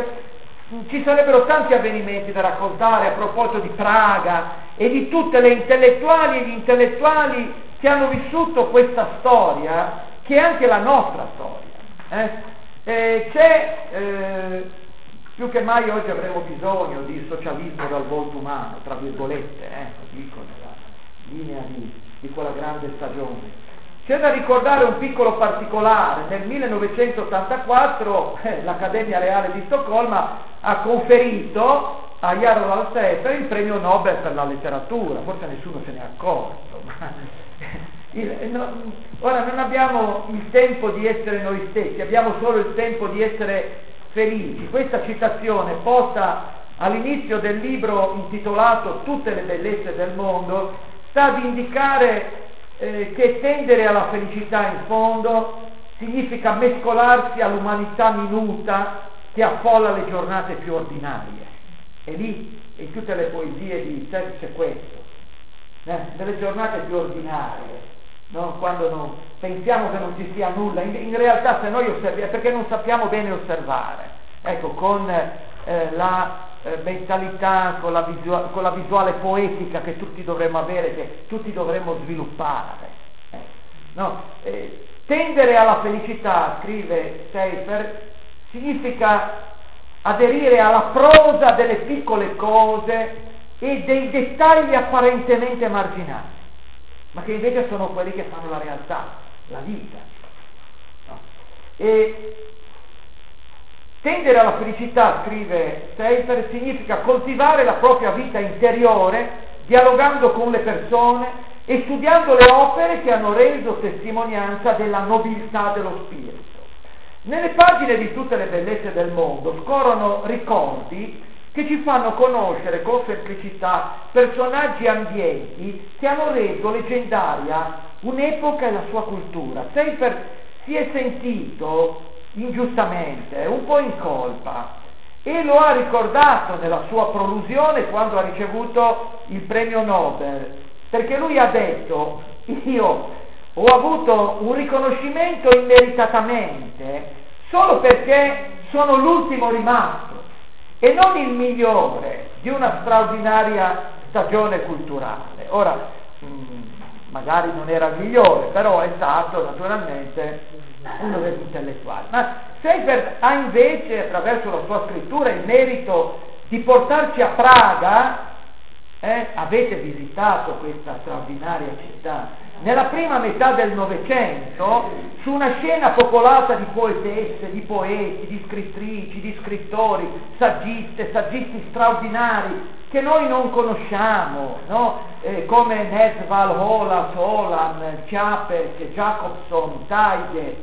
ci sarebbero tanti avvenimenti da raccontare a proposito di Praga e di tutte le intellettuali e gli intellettuali che hanno vissuto questa storia, che è anche la nostra storia. Eh? Eh, c'è, eh, più che mai oggi avremo bisogno di socialismo dal volto umano, tra virgolette, eh, dico nella linea di, di quella grande stagione. C'è da ricordare un piccolo particolare: nel millenovecentottantaquattro eh, l'Accademia Reale di Stoccolma ha conferito a Jarosław Seifert il premio Nobel per la letteratura. Forse nessuno se ne è accorto, ma il, no, ora non abbiamo il tempo di essere noi stessi, abbiamo solo il tempo di essere felici. Questa citazione posta all'inizio del libro intitolato Tutte le bellezze del mondo sta ad indicare eh, che tendere alla felicità in fondo significa mescolarsi all'umanità minuta che affolla le giornate più ordinarie. E lì, in tutte le poesie di Seifert c'è questo, eh, nelle giornate più ordinarie, no? Quando non, pensiamo che non ci sia nulla, in, in realtà se noi osserviamo, perché non sappiamo bene osservare, ecco, con eh, la eh, mentalità, con la, visua, con la visuale poetica che tutti dovremmo avere, che tutti dovremmo sviluppare. Eh, no? eh, tendere alla felicità, scrive Seifert, significa aderire alla prosa delle piccole cose e dei dettagli apparentemente marginali, ma che invece sono quelli che fanno la realtà, la vita. No? E tendere alla felicità, scrive Seifert, significa coltivare la propria vita interiore, dialogando con le persone e studiando le opere che hanno reso testimonianza della nobiltà dello spirito. Nelle pagine di Tutte le bellezze del mondo scorrono ricordi che ci fanno conoscere con semplicità personaggi e ambienti che hanno reso leggendaria un'epoca e la sua cultura. Seifert si è sentito ingiustamente, un po' in colpa, e lo ha ricordato nella sua prolusione quando ha ricevuto il premio Nobel, perché lui ha detto: io ho avuto un riconoscimento immeritatamente solo perché sono l'ultimo rimasto e non il migliore di una straordinaria stagione culturale. Ora, mh, magari non era il migliore, però è stato naturalmente uno degli intellettuali. Ma Seifert ha invece, attraverso la sua scrittura, il merito di portarci a Praga. Eh, avete visitato questa straordinaria città? Nella prima metà del Novecento, su una scena popolata di poetesse, di poeti, di scrittrici, di scrittori, saggiste, saggisti straordinari che noi non conosciamo, no? eh, come Nesval, Holas, Holan, Čapek, Jacobson, Taide.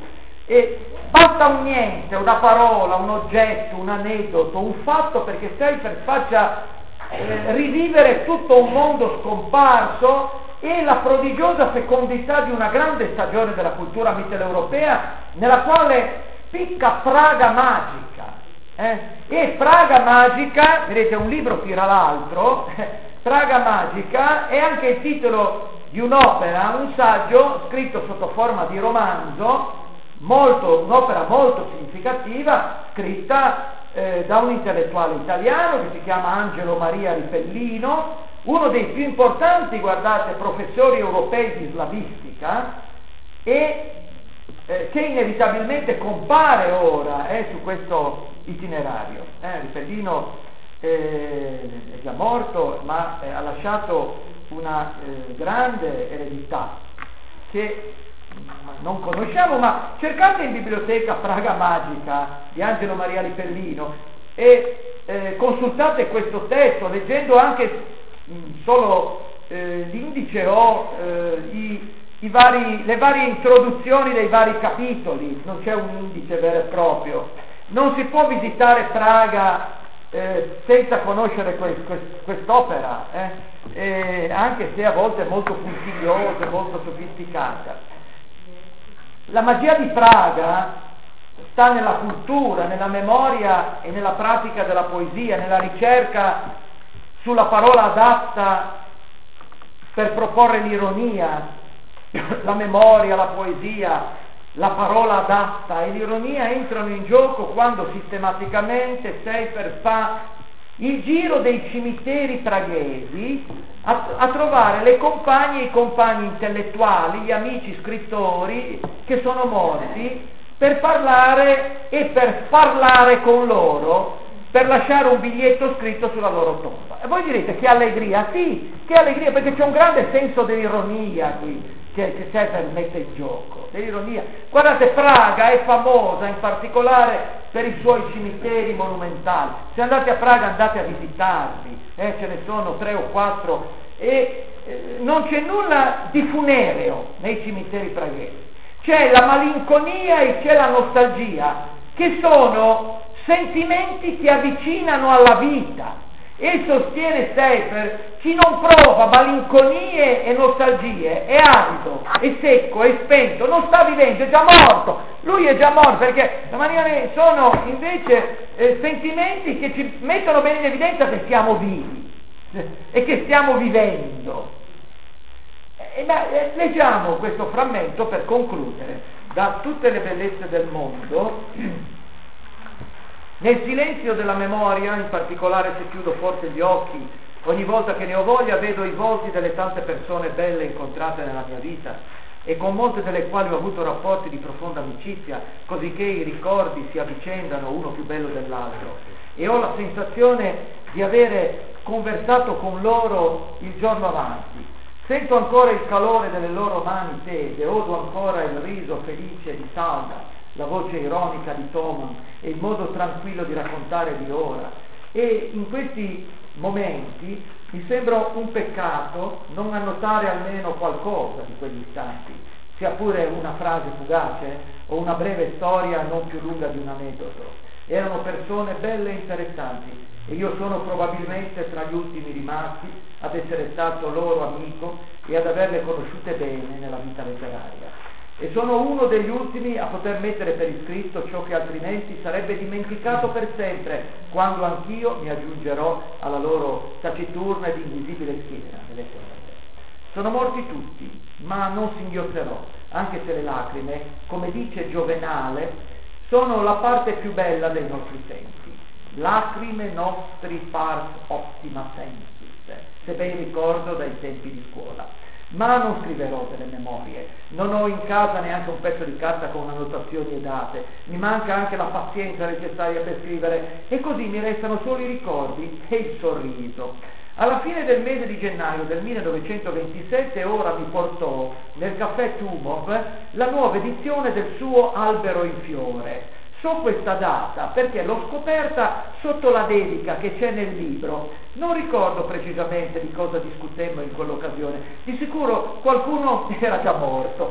E basta un niente, una parola, un oggetto, un aneddoto, un fatto perché Seifert faccia eh, rivivere tutto un mondo scomparso e la prodigiosa fecondità di una grande stagione della cultura mitteleuropea nella quale spicca Praga magica. Eh? E Praga magica, vedete, un libro tira l'altro, Praga magica è anche il titolo di un'opera, un saggio scritto sotto forma di romanzo, molto, un'opera molto significativa, scritta eh, da un intellettuale italiano che si chiama Angelo Maria Ripellino, uno dei più importanti, guardate, professori europei di slavistica, e eh, che inevitabilmente compare ora eh, su questo itinerario. Eh, Ripellino eh, è già morto, ma eh, ha lasciato una eh, grande eredità che non conosciamo, ma cercate in biblioteca Praga Magica di Angelo Maria Ripellino e eh, consultate questo testo, leggendo anche mh, solo eh, l'indice o eh, i, i vari, le varie introduzioni dei vari capitoli. Non c'è un indice vero e proprio, non si può visitare Praga eh, senza conoscere quest, quest, quest'opera, eh? Eh, anche se a volte è molto puntigliosa, molto sofisticata. La magia di Praga sta nella cultura, nella memoria e nella pratica della poesia, nella ricerca sulla parola adatta per proporre l'ironia, la memoria, la poesia, la parola adatta e l'ironia entrano in gioco quando sistematicamente Seifer fa il giro dei cimiteri praghesi a, a trovare le compagne e i compagni intellettuali, gli amici scrittori che sono morti, per parlare e per parlare con loro, per lasciare un biglietto scritto sulla loro tomba. E voi direte: che allegria! Sì, che allegria, perché c'è un grande senso dell'ironia qui che, che Seifer mette in gioco, dell'ironia. Guardate, Praga è famosa in particolare per i suoi cimiteri monumentali. Se andate a Praga andate a visitarli, eh, ce ne sono tre o quattro, e eh, non c'è nulla di funereo nei cimiteri praghesi. C'è la malinconia e c'è la nostalgia, che sono sentimenti che avvicinano alla vita. E sostiene Seifer: chi non prova malinconie e nostalgie è arido, è secco, è spento, non sta vivendo, è già morto. Lui è già morto, perché la maniera sono invece eh, sentimenti che ci mettono bene in evidenza che siamo vivi eh, e che stiamo vivendo. E, ma, eh, leggiamo questo frammento per concludere. Da tutte le bellezze del mondo, nel silenzio della memoria, in particolare se chiudo forte gli occhi, ogni volta che ne ho voglia vedo i volti delle tante persone belle incontrate nella mia vita e con molte delle quali ho avuto rapporti di profonda amicizia, così che i ricordi si avvicendano uno più bello dell'altro, e ho la sensazione di avere conversato con loro il giorno avanti. Sento ancora il calore delle loro mani tese, odo ancora il riso felice di Salda, la voce ironica di Thoman e il modo tranquillo di raccontare di ora. E in questi momenti mi sembra un peccato non annotare almeno qualcosa di quegli istanti, sia pure una frase fugace o una breve storia non più lunga di un aneddoto. Erano persone belle e interessanti e io sono probabilmente tra gli ultimi rimasti ad essere stato loro amico e ad averle conosciute bene nella vita letteraria. E sono uno degli ultimi a poter mettere per iscritto ciò che altrimenti sarebbe dimenticato per sempre, quando anch'io mi aggiungerò alla loro taciturna ed invisibile schiera nelle terre. Sono morti tutti, ma non singhiotterò, anche se le lacrime, come dice Giovenale, sono la parte più bella dei nostri sensi. Lacrime nostri pars optima sensis, se ben ricordo dai tempi di scuola. Ma non scriverò delle memorie, non ho in casa neanche un pezzo di carta con annotazioni e date, mi manca anche la pazienza necessaria per scrivere, e così mi restano solo i ricordi e il sorriso. Alla fine del mese di gennaio del millenovecentoventisette ora mi portò nel caffè Tumov la nuova edizione del suo Albero in fiore. So questa data perché l'ho scoperta sotto la dedica che c'è nel libro. Non ricordo precisamente di cosa discutemmo in quell'occasione. Di sicuro qualcuno era già morto,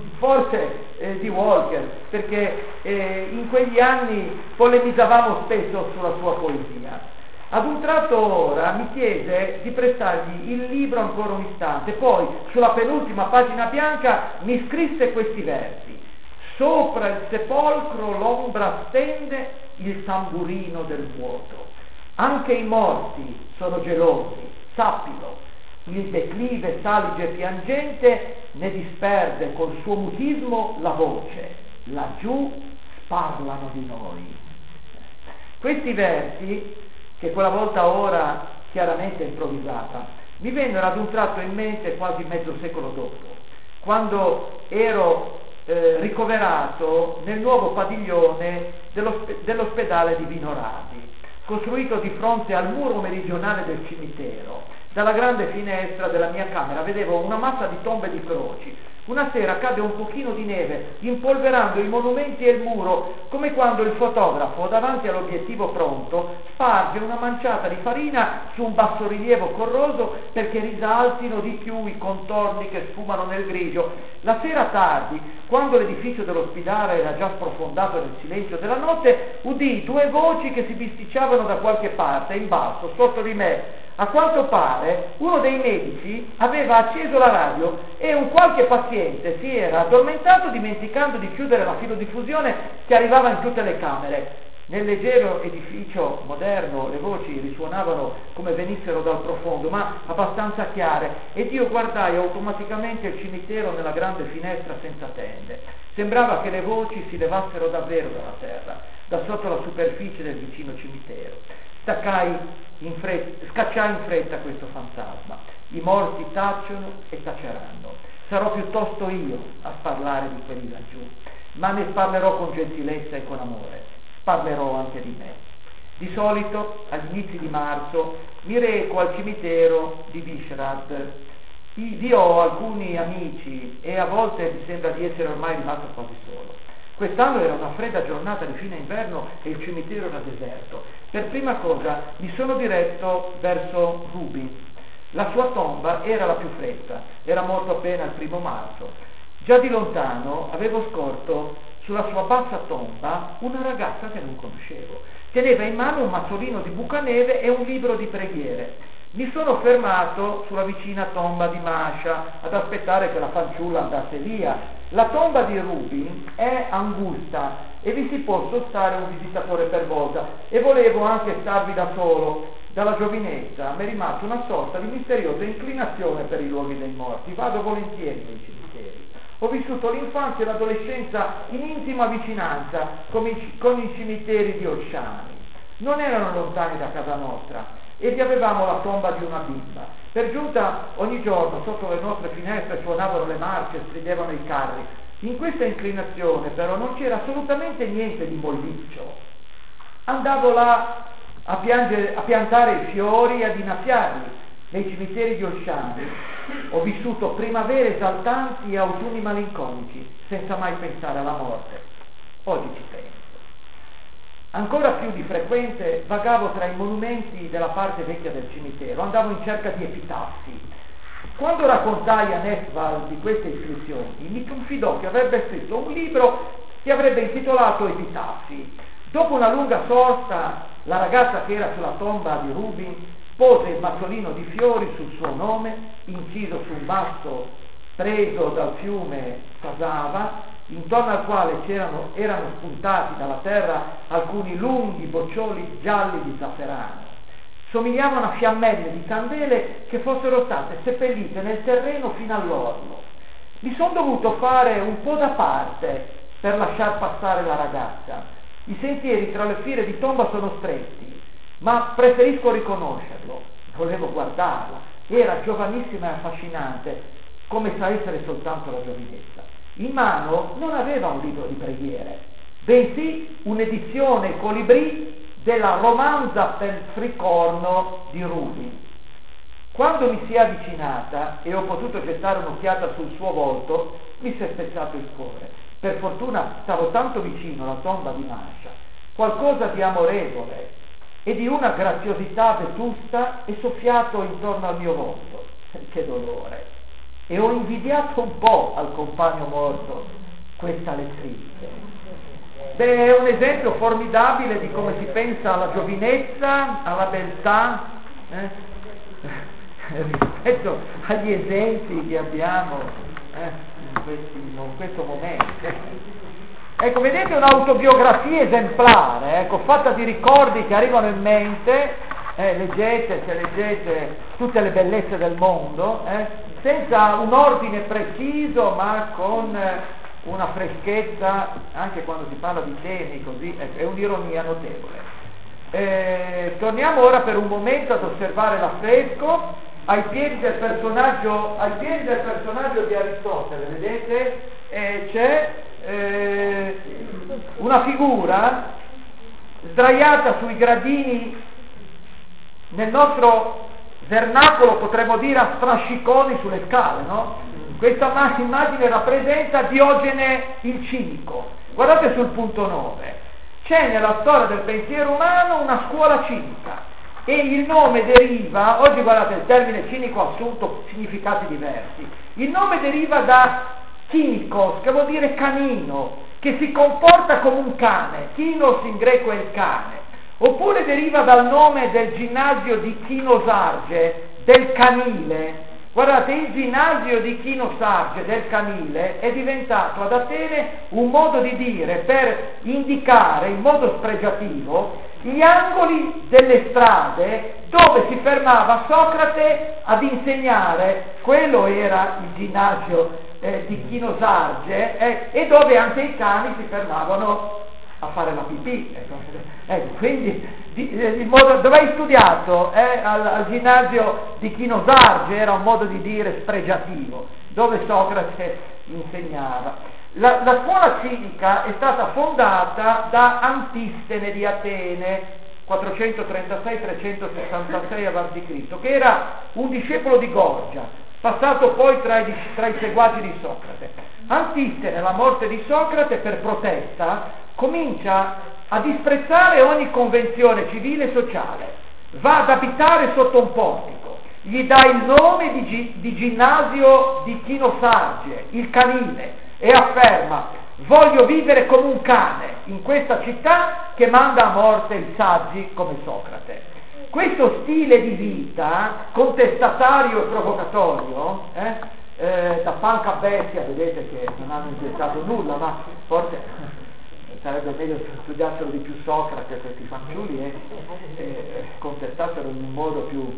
forse eh, di Walker, perché eh, in quegli anni polemizzavamo spesso sulla sua poesia. Ad un tratto ora mi chiese di prestargli il libro ancora un istante, poi sulla penultima pagina bianca mi scrisse questi versi: sopra il sepolcro l'ombra stende il tamburino del vuoto. Anche i morti sono gelosi, sappilo. Il declive salige e piangente ne disperde col suo mutismo la voce. Laggiù parlano di noi. Questi versi, che quella volta ora chiaramente improvvisata, mi vennero ad un tratto in mente quasi mezzo secolo dopo, quando ero eh, ricoverato nel nuovo padiglione dell'osp- dell'ospedale di Vinorati, costruito di fronte al muro meridionale del cimitero. Dalla grande finestra della mia camera vedevo una massa di tombe di croci. Una sera cadde un pochino di neve, impolverando i monumenti e il muro, come quando il fotografo, davanti all'obiettivo pronto, sparge una manciata di farina su un bassorilievo corroso perché risaltino di più i contorni che sfumano nel grigio. La sera tardi, quando l'edificio dell'ospedale era già sprofondato nel silenzio della notte, udii due voci che si bisticciavano da qualche parte, in basso, sotto di me. A quanto pare uno dei medici aveva acceso la radio e un qualche paziente si era addormentato dimenticando di chiudere la filodiffusione che arrivava in tutte le camere. Nel leggero edificio moderno le voci risuonavano come venissero dal profondo, ma abbastanza chiare, ed io guardai automaticamente il cimitero nella grande finestra senza tende. Sembrava che le voci si levassero davvero dalla terra, da sotto la superficie del vicino cimitero. Staccai in fretta, scacciai in fretta questo fantasma. I morti tacciono e taceranno. Sarò piuttosto io a parlare di quelli laggiù, ma ne parlerò con gentilezza e con amore. Parlerò anche di me. Di solito, agli inizi di marzo, mi reco al cimitero di Vishrad. Vi ho alcuni amici e a volte mi sembra di essere ormai rimasto quasi solo. Quest'anno era una fredda giornata di fine inverno e il cimitero era deserto. Per prima cosa mi sono diretto verso Rubin. La sua tomba era la più fredda, era morto appena il primo marzo. Già di lontano avevo scorto sulla sua bassa tomba una ragazza che non conoscevo. Teneva in mano un mazzolino di bucaneve e un libro di preghiere. Mi sono fermato sulla vicina tomba di Masha ad aspettare che la fanciulla andasse via. La tomba di Rubin è angusta e vi si può sostare un visitatore per volta, e volevo anche starvi da solo. Dalla giovinezza mi è rimasta una sorta di misteriosa inclinazione per i luoghi dei morti. Vado volentieri nei cimiteri. Ho vissuto l'infanzia e l'adolescenza in intima vicinanza con i, con i cimiteri di Orsciani. Non erano lontani da casa nostra e vi avevamo la tomba di una bimba. Per giunta ogni giorno sotto le nostre finestre suonavano le marce e stridevano i carri. In questa inclinazione però non c'era assolutamente niente di molliccio. Andavo là a, piangere, a piantare i fiori e ad innaffiarli. Nei cimiteri di Orsciani ho vissuto primavere esaltanti e autunni malinconici senza mai pensare alla morte. Oggi ci penso. Ancora più di frequente vagavo tra i monumenti della parte vecchia del cimitero, andavo in cerca di epitaffi. Quando raccontai a Nesval di queste iscrizioni, mi confidò che avrebbe scritto un libro che avrebbe intitolato Epitaffi. Dopo una lunga sosta, la ragazza che era sulla tomba di Rubin pose il mazzolino di fiori sul suo nome, inciso su un basto preso dal fiume Sasava, intorno al quale c'erano, erano spuntati dalla terra alcuni lunghi boccioli gialli di zafferano. Somigliavano a fiammelle di candele che fossero state seppellite nel terreno fino all'orlo. Mi sono dovuto fare un po' da parte per lasciar passare la ragazza. I sentieri tra le file di tomba sono stretti, ma preferisco riconoscerlo. Volevo guardarla. Era giovanissima e affascinante, come sa essere soltanto la giovinezza. In mano non aveva un libro di preghiere, bensì un'edizione colibrì della romanza per fricorno di Rubin. Quando mi si è avvicinata e ho potuto gettare un'occhiata sul suo volto, mi si è spezzato il cuore. Per fortuna stavo tanto vicino alla tomba di Masha. Qualcosa di amorevole e di una graziosità vetusta è soffiato intorno al mio volto. Che dolore! E ho invidiato un po' al compagno morto questa lettrice. Beh, è un esempio formidabile di come si pensa alla giovinezza, alla beltà, eh? rispetto agli esempi che abbiamo eh, in, questi, in questo momento. Ecco, vedete, un'autobiografia esemplare, ecco, fatta di ricordi che arrivano in mente, eh, leggete, se leggete tutte le bellezze del mondo, eh, senza un ordine preciso, ma con eh, una freschezza, anche quando si parla di temi così, è, è un'ironia notevole. Eh, torniamo ora per un momento ad osservare l'affresco. ai piedi del personaggio, ai piedi del personaggio di Aristotele, vedete, eh, c'è eh, una figura sdraiata sui gradini, nel nostro vernacolo potremmo dire a strasciconi sulle scale, no? Questa immagine rappresenta Diogene il cinico. Guardate sul punto nove. C'è nella storia del pensiero umano una scuola cinica e il nome deriva, oggi guardate il termine cinico ha assunto significati diversi, il nome deriva da kinikos, che vuol dire canino, che si comporta come un cane, kinos in greco è il cane, oppure deriva dal nome del ginnasio di Chinosarge, del canile. Guardate, il ginnasio di Chinosarge del canile è diventato ad Atene un modo di dire per indicare in modo spregiativo gli angoli delle strade dove si fermava Socrate ad insegnare. Quello era il ginnasio eh, di Chinosarge eh, e dove anche i cani si fermavano a fare la pipì. Ecco, ecco, quindi di, eh, il modo, dove hai studiato? Eh, al, al ginnasio di Chinosarge, era un modo di dire spregiativo, dove Socrate insegnava. La, la scuola civica è stata fondata da Antistene di Atene, quattrocentotrentasei trecentosessantasei avanti Cristo, che era un discepolo di Gorgia, passato poi tra i, tra i seguaci di Socrate. Antistene, alla morte di Socrate, per protesta, comincia a disprezzare ogni convenzione civile e sociale, va ad abitare sotto un portico, gli dà il nome di, gi, di ginnasio di Chinosarge, il canile, e afferma: voglio vivere come un cane in questa città che manda a morte i saggi come Socrate. Questo stile di vita contestatario e provocatorio, eh, eh, da panca a bestia, vedete che non hanno inventato nulla, ma forse sarebbe meglio se studiassero di più Socrate questi fanciulli e eh, contestassero in un modo più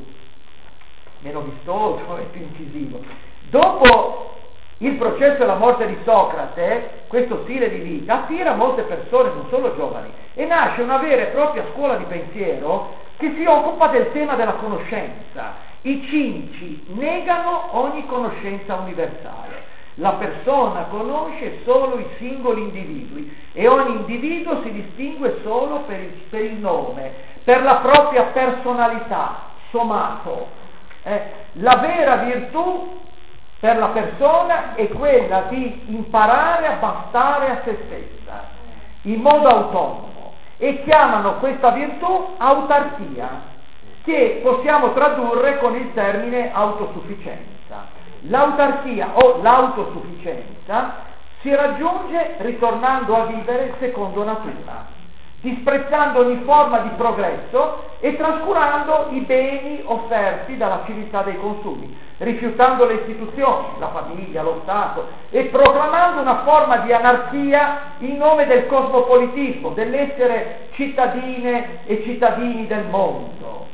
meno vistoso e più incisivo. Dopo il processo e la morte di Socrate, questo stile di vita attira molte persone, non solo giovani, e nasce una vera e propria scuola di pensiero che si occupa del tema della conoscenza. I cinici negano ogni conoscenza universale. La persona conosce solo i singoli individui e ogni individuo si distingue solo per il, per il nome, per la propria personalità, somato. Eh, la vera virtù per la persona è quella di imparare a bastare a se stessa in modo autonomo e chiamano questa virtù autarchia, che possiamo tradurre con il termine autosufficienza. L'autarchia o l'autosufficienza si raggiunge ritornando a vivere secondo natura, disprezzando ogni forma di progresso e trascurando i beni offerti dalla civiltà dei consumi, rifiutando le istituzioni, la famiglia, lo Stato, e proclamando una forma di anarchia in nome del cosmopolitismo, dell'essere cittadine e cittadini del mondo,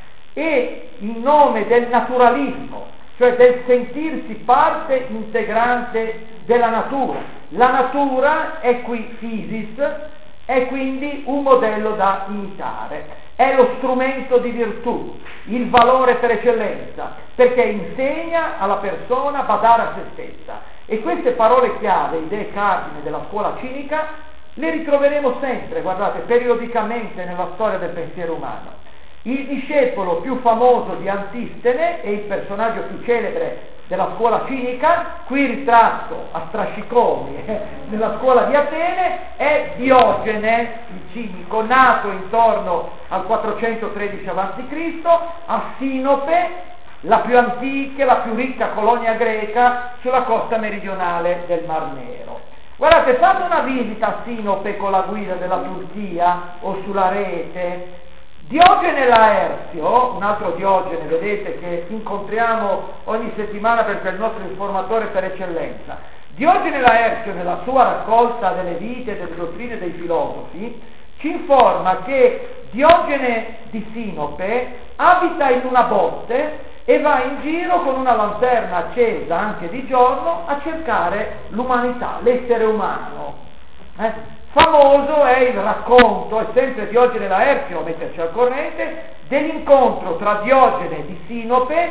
e in nome del naturalismo, cioè del sentirsi parte integrante della natura. La natura è qui physis, è quindi un modello da imitare, è lo strumento di virtù, il valore per eccellenza, perché insegna alla persona a badare a se stessa. E queste parole chiave, idee cardine della scuola cinica, le ritroveremo sempre, guardate, periodicamente nella storia del pensiero umano. Il discepolo più famoso di Antistene e il personaggio più celebre della scuola cinica, qui ritratto a strasciconi eh, nella scuola di Atene, è Diogene il cinico, nato intorno al quattrocentotredici avanti Cristo a Sinope, la più antica, la più ricca colonia greca sulla costa meridionale del Mar Nero. Guardate, fate una visita a Sinope con la guida della Turchia o sulla rete. Diogene Laerzio, un altro Diogene, vedete, che incontriamo ogni settimana perché è il nostro informatore per eccellenza. Diogene Laerzio, nella sua raccolta delle vite e delle dottrine dei filosofi, ci informa che Diogene di Sinope abita in una botte e va in giro con una lanterna accesa anche di giorno a cercare l'umanità, l'essere umano. Eh? Famoso è il racconto, è sempre Diogene Laerzio a metterci al corrente, dell'incontro tra Diogene di Sinope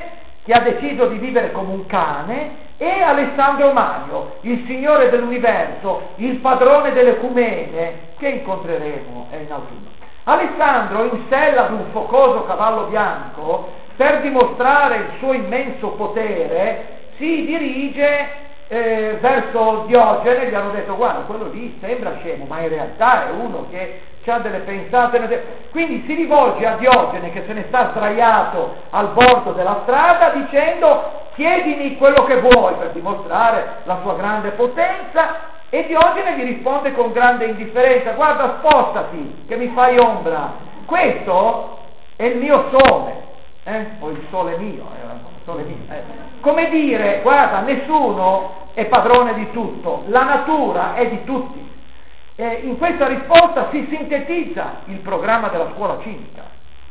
che ha deciso di vivere come un cane, e Alessandro Magno, il Signore dell'universo, il padrone delle ecumene, che incontreremo in autunno. Alessandro, in sella ad un focoso cavallo bianco, per dimostrare il suo immenso potere, si dirige eh, verso Diogene. Gli hanno detto: guarda, quello lì sembra scemo, ma in realtà è uno che ha delle pensate. Quindi si rivolge a Diogene, che se ne sta sdraiato al bordo della strada, dicendo: chiedimi quello che vuoi, per dimostrare la sua grande potenza. E Diogene gli risponde con grande indifferenza: guarda, spostati, che mi fai ombra, questo è il mio sole, eh? o il sole mio, eh? il sole mio eh? come dire, guarda, nessuno è padrone di tutto, la natura è di tutti. Eh, in questa risposta si sintetizza il programma della scuola civica.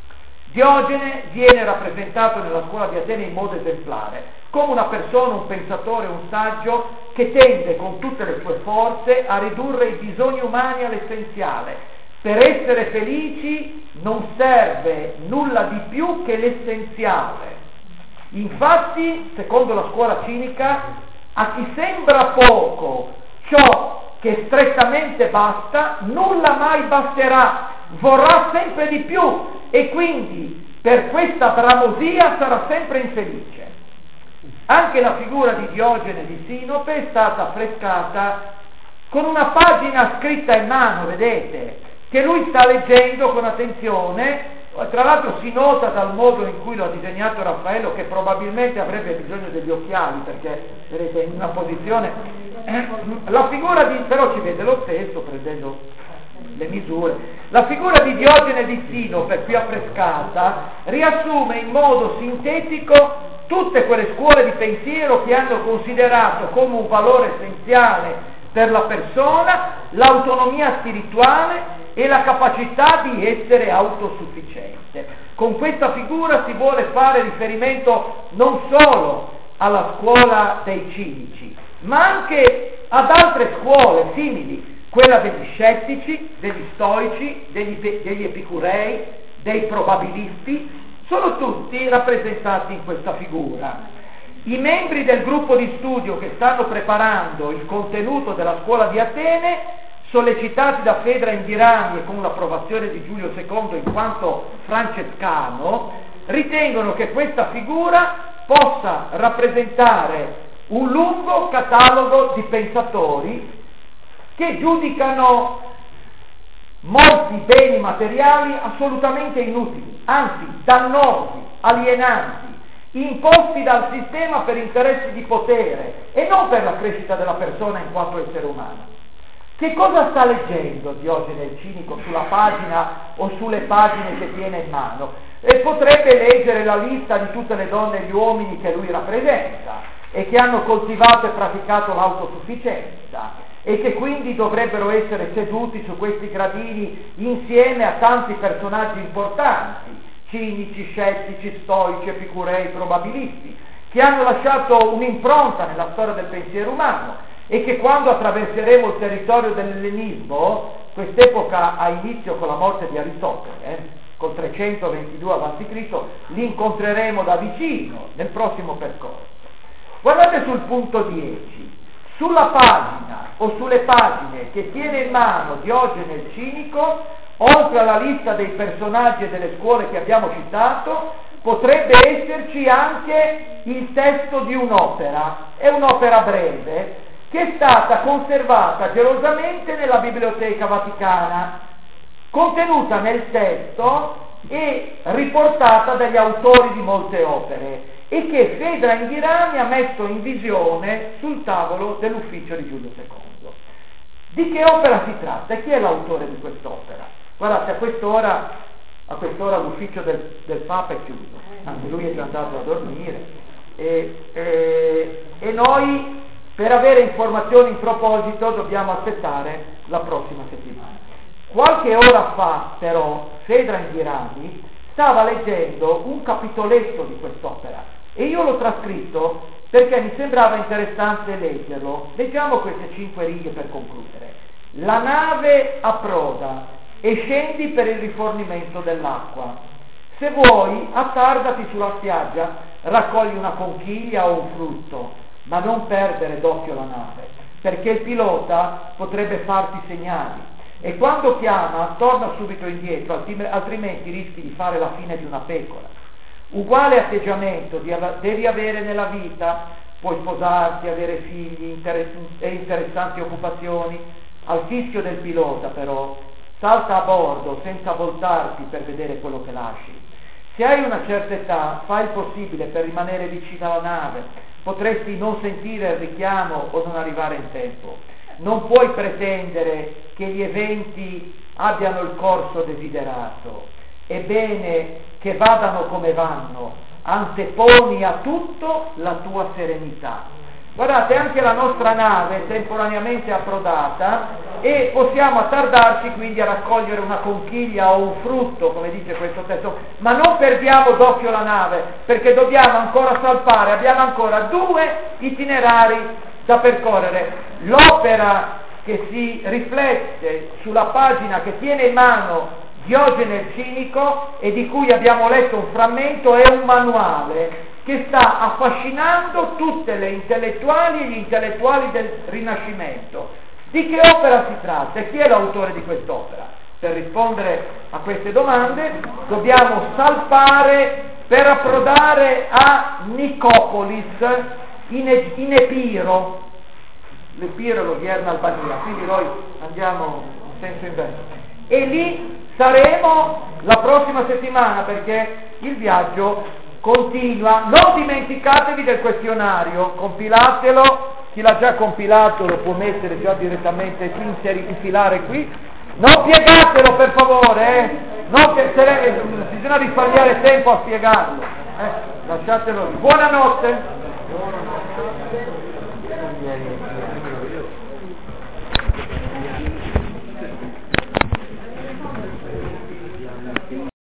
Diogene viene rappresentato nella scuola di Atene in modo esemplare, come una persona, un pensatore, un saggio che tende con tutte le sue forze a ridurre i bisogni umani all'essenziale. Per essere felici non serve nulla di più che l'essenziale. Infatti, secondo la scuola civica, a chi sembra poco ciò che strettamente basta, nulla mai basterà, vorrà sempre di più, e quindi per questa bramosia sarà sempre infelice. Anche la figura di Diogene di Sinope è stata affrescata con una pagina scritta in mano, vedete, che lui sta leggendo con attenzione. Tra l'altro si nota dal modo in cui lo ha disegnato Raffaello che probabilmente avrebbe bisogno degli occhiali, perché vedete in una posizione eh, la figura di, però ci vede lo stesso prendendo le misure. La figura di Diogene di Sinope, qui affrescata, riassume in modo sintetico tutte quelle scuole di pensiero che hanno considerato come un valore essenziale per la persona l'autonomia spirituale e la capacità di essere autosufficiente. Con questa figura si vuole fare riferimento non solo alla scuola dei cinici, ma anche ad altre scuole simili, quella degli scettici, degli stoici, degli, degli epicurei, dei probabilisti. Sono tutti rappresentati in questa figura. I membri del gruppo di studio che stanno preparando il contenuto della scuola di Atene, sollecitati da Fedra Inghirani e con l'approvazione di Giulio secondo in quanto francescano, ritengono che questa figura possa rappresentare un lungo catalogo di pensatori che giudicano molti beni materiali assolutamente inutili, anzi dannosi, alienanti, imposti dal sistema per interessi di potere e non per la crescita della persona in quanto essere umano. Che cosa sta leggendo Diogene il cinico sulla pagina o sulle pagine che tiene in mano? E potrebbe leggere la lista di tutte le donne e gli uomini che lui rappresenta e che hanno coltivato e praticato l'autosufficienza e che quindi dovrebbero essere seduti su questi gradini insieme a tanti personaggi importanti, cinici, scettici, stoici, epicurei, probabilisti, che hanno lasciato un'impronta nella storia del pensiero umano e che quando attraverseremo il territorio dell'ellenismo, quest'epoca ha inizio con la morte di Aristotele, eh, col trecentoventidue avanti Cristo, li incontreremo da vicino nel prossimo percorso. Guardate sul punto dieci, sulla pagina o sulle pagine che tiene in mano Diogene il cinico, oltre alla lista dei personaggi e delle scuole che abbiamo citato, potrebbe esserci anche il testo di un'opera, è un'opera breve, che è stata conservata gelosamente nella Biblioteca Vaticana, contenuta nel testo e riportata dagli autori di molte opere, e che Fedra Inghirani ha messo in visione sul tavolo dell'ufficio di Giulio secondo. Di che opera si tratta e chi è l'autore di quest'opera? Guardate, a quest'ora, a quest'ora l'ufficio del, del Papa è chiuso, anche lui è già andato a dormire, e, e, e noi per avere informazioni in proposito dobbiamo aspettare la prossima settimana. Qualche ora fa, però, Fedra Inghirani stava leggendo un capitoletto di quest'opera e io l'ho trascritto perché mi sembrava interessante leggerlo. Leggiamo queste cinque righe per concludere. La nave approda e scendi per il rifornimento dell'acqua. Se vuoi, attardati sulla spiaggia, raccogli una conchiglia o un frutto, ma non perdere d'occhio la nave, perché il pilota potrebbe farti segnali e quando chiama torna subito indietro, altrimenti rischi di fare la fine di una pecora. Uguale atteggiamento devi avere nella vita, puoi sposarti, avere figli e interessanti occupazioni. Al fischio del pilota però salta a bordo senza voltarti per vedere quello che lasci. Se hai una certa età, fai il possibile per rimanere vicino alla nave. Potresti non sentire il richiamo o non arrivare in tempo. Non puoi pretendere che gli eventi abbiano il corso desiderato. È bene che vadano come vanno, anteponi a tutto la tua serenità. Guardate, anche la nostra nave è temporaneamente approdata e possiamo attardarci quindi a raccogliere una conchiglia o un frutto, come dice questo testo, ma non perdiamo d'occhio la nave, perché dobbiamo ancora salpare, abbiamo ancora due itinerari da percorrere. L'opera che si riflette sulla pagina che tiene in mano Diogene il Cinico e di cui abbiamo letto un frammento è un manuale che sta affascinando tutte le intellettuali e gli intellettuali del Rinascimento. Di che opera si tratta e chi è l'autore di quest'opera? Per rispondere a queste domande dobbiamo salpare per approdare a Nicopolis in, e- in Epiro. L'Epiro è l'odierna Albania, quindi noi andiamo in senso inverso. E lì saremo la prossima settimana perché il viaggio continua. Non dimenticatevi del questionario, compilatelo, chi l'ha già compilato lo può mettere già direttamente qui, inseri, infilare qui. Non piegatelo per favore, eh? Non che, se le, bisogna risparmiare tempo a spiegarlo, eh? Lasciatelo lì. Buonanotte.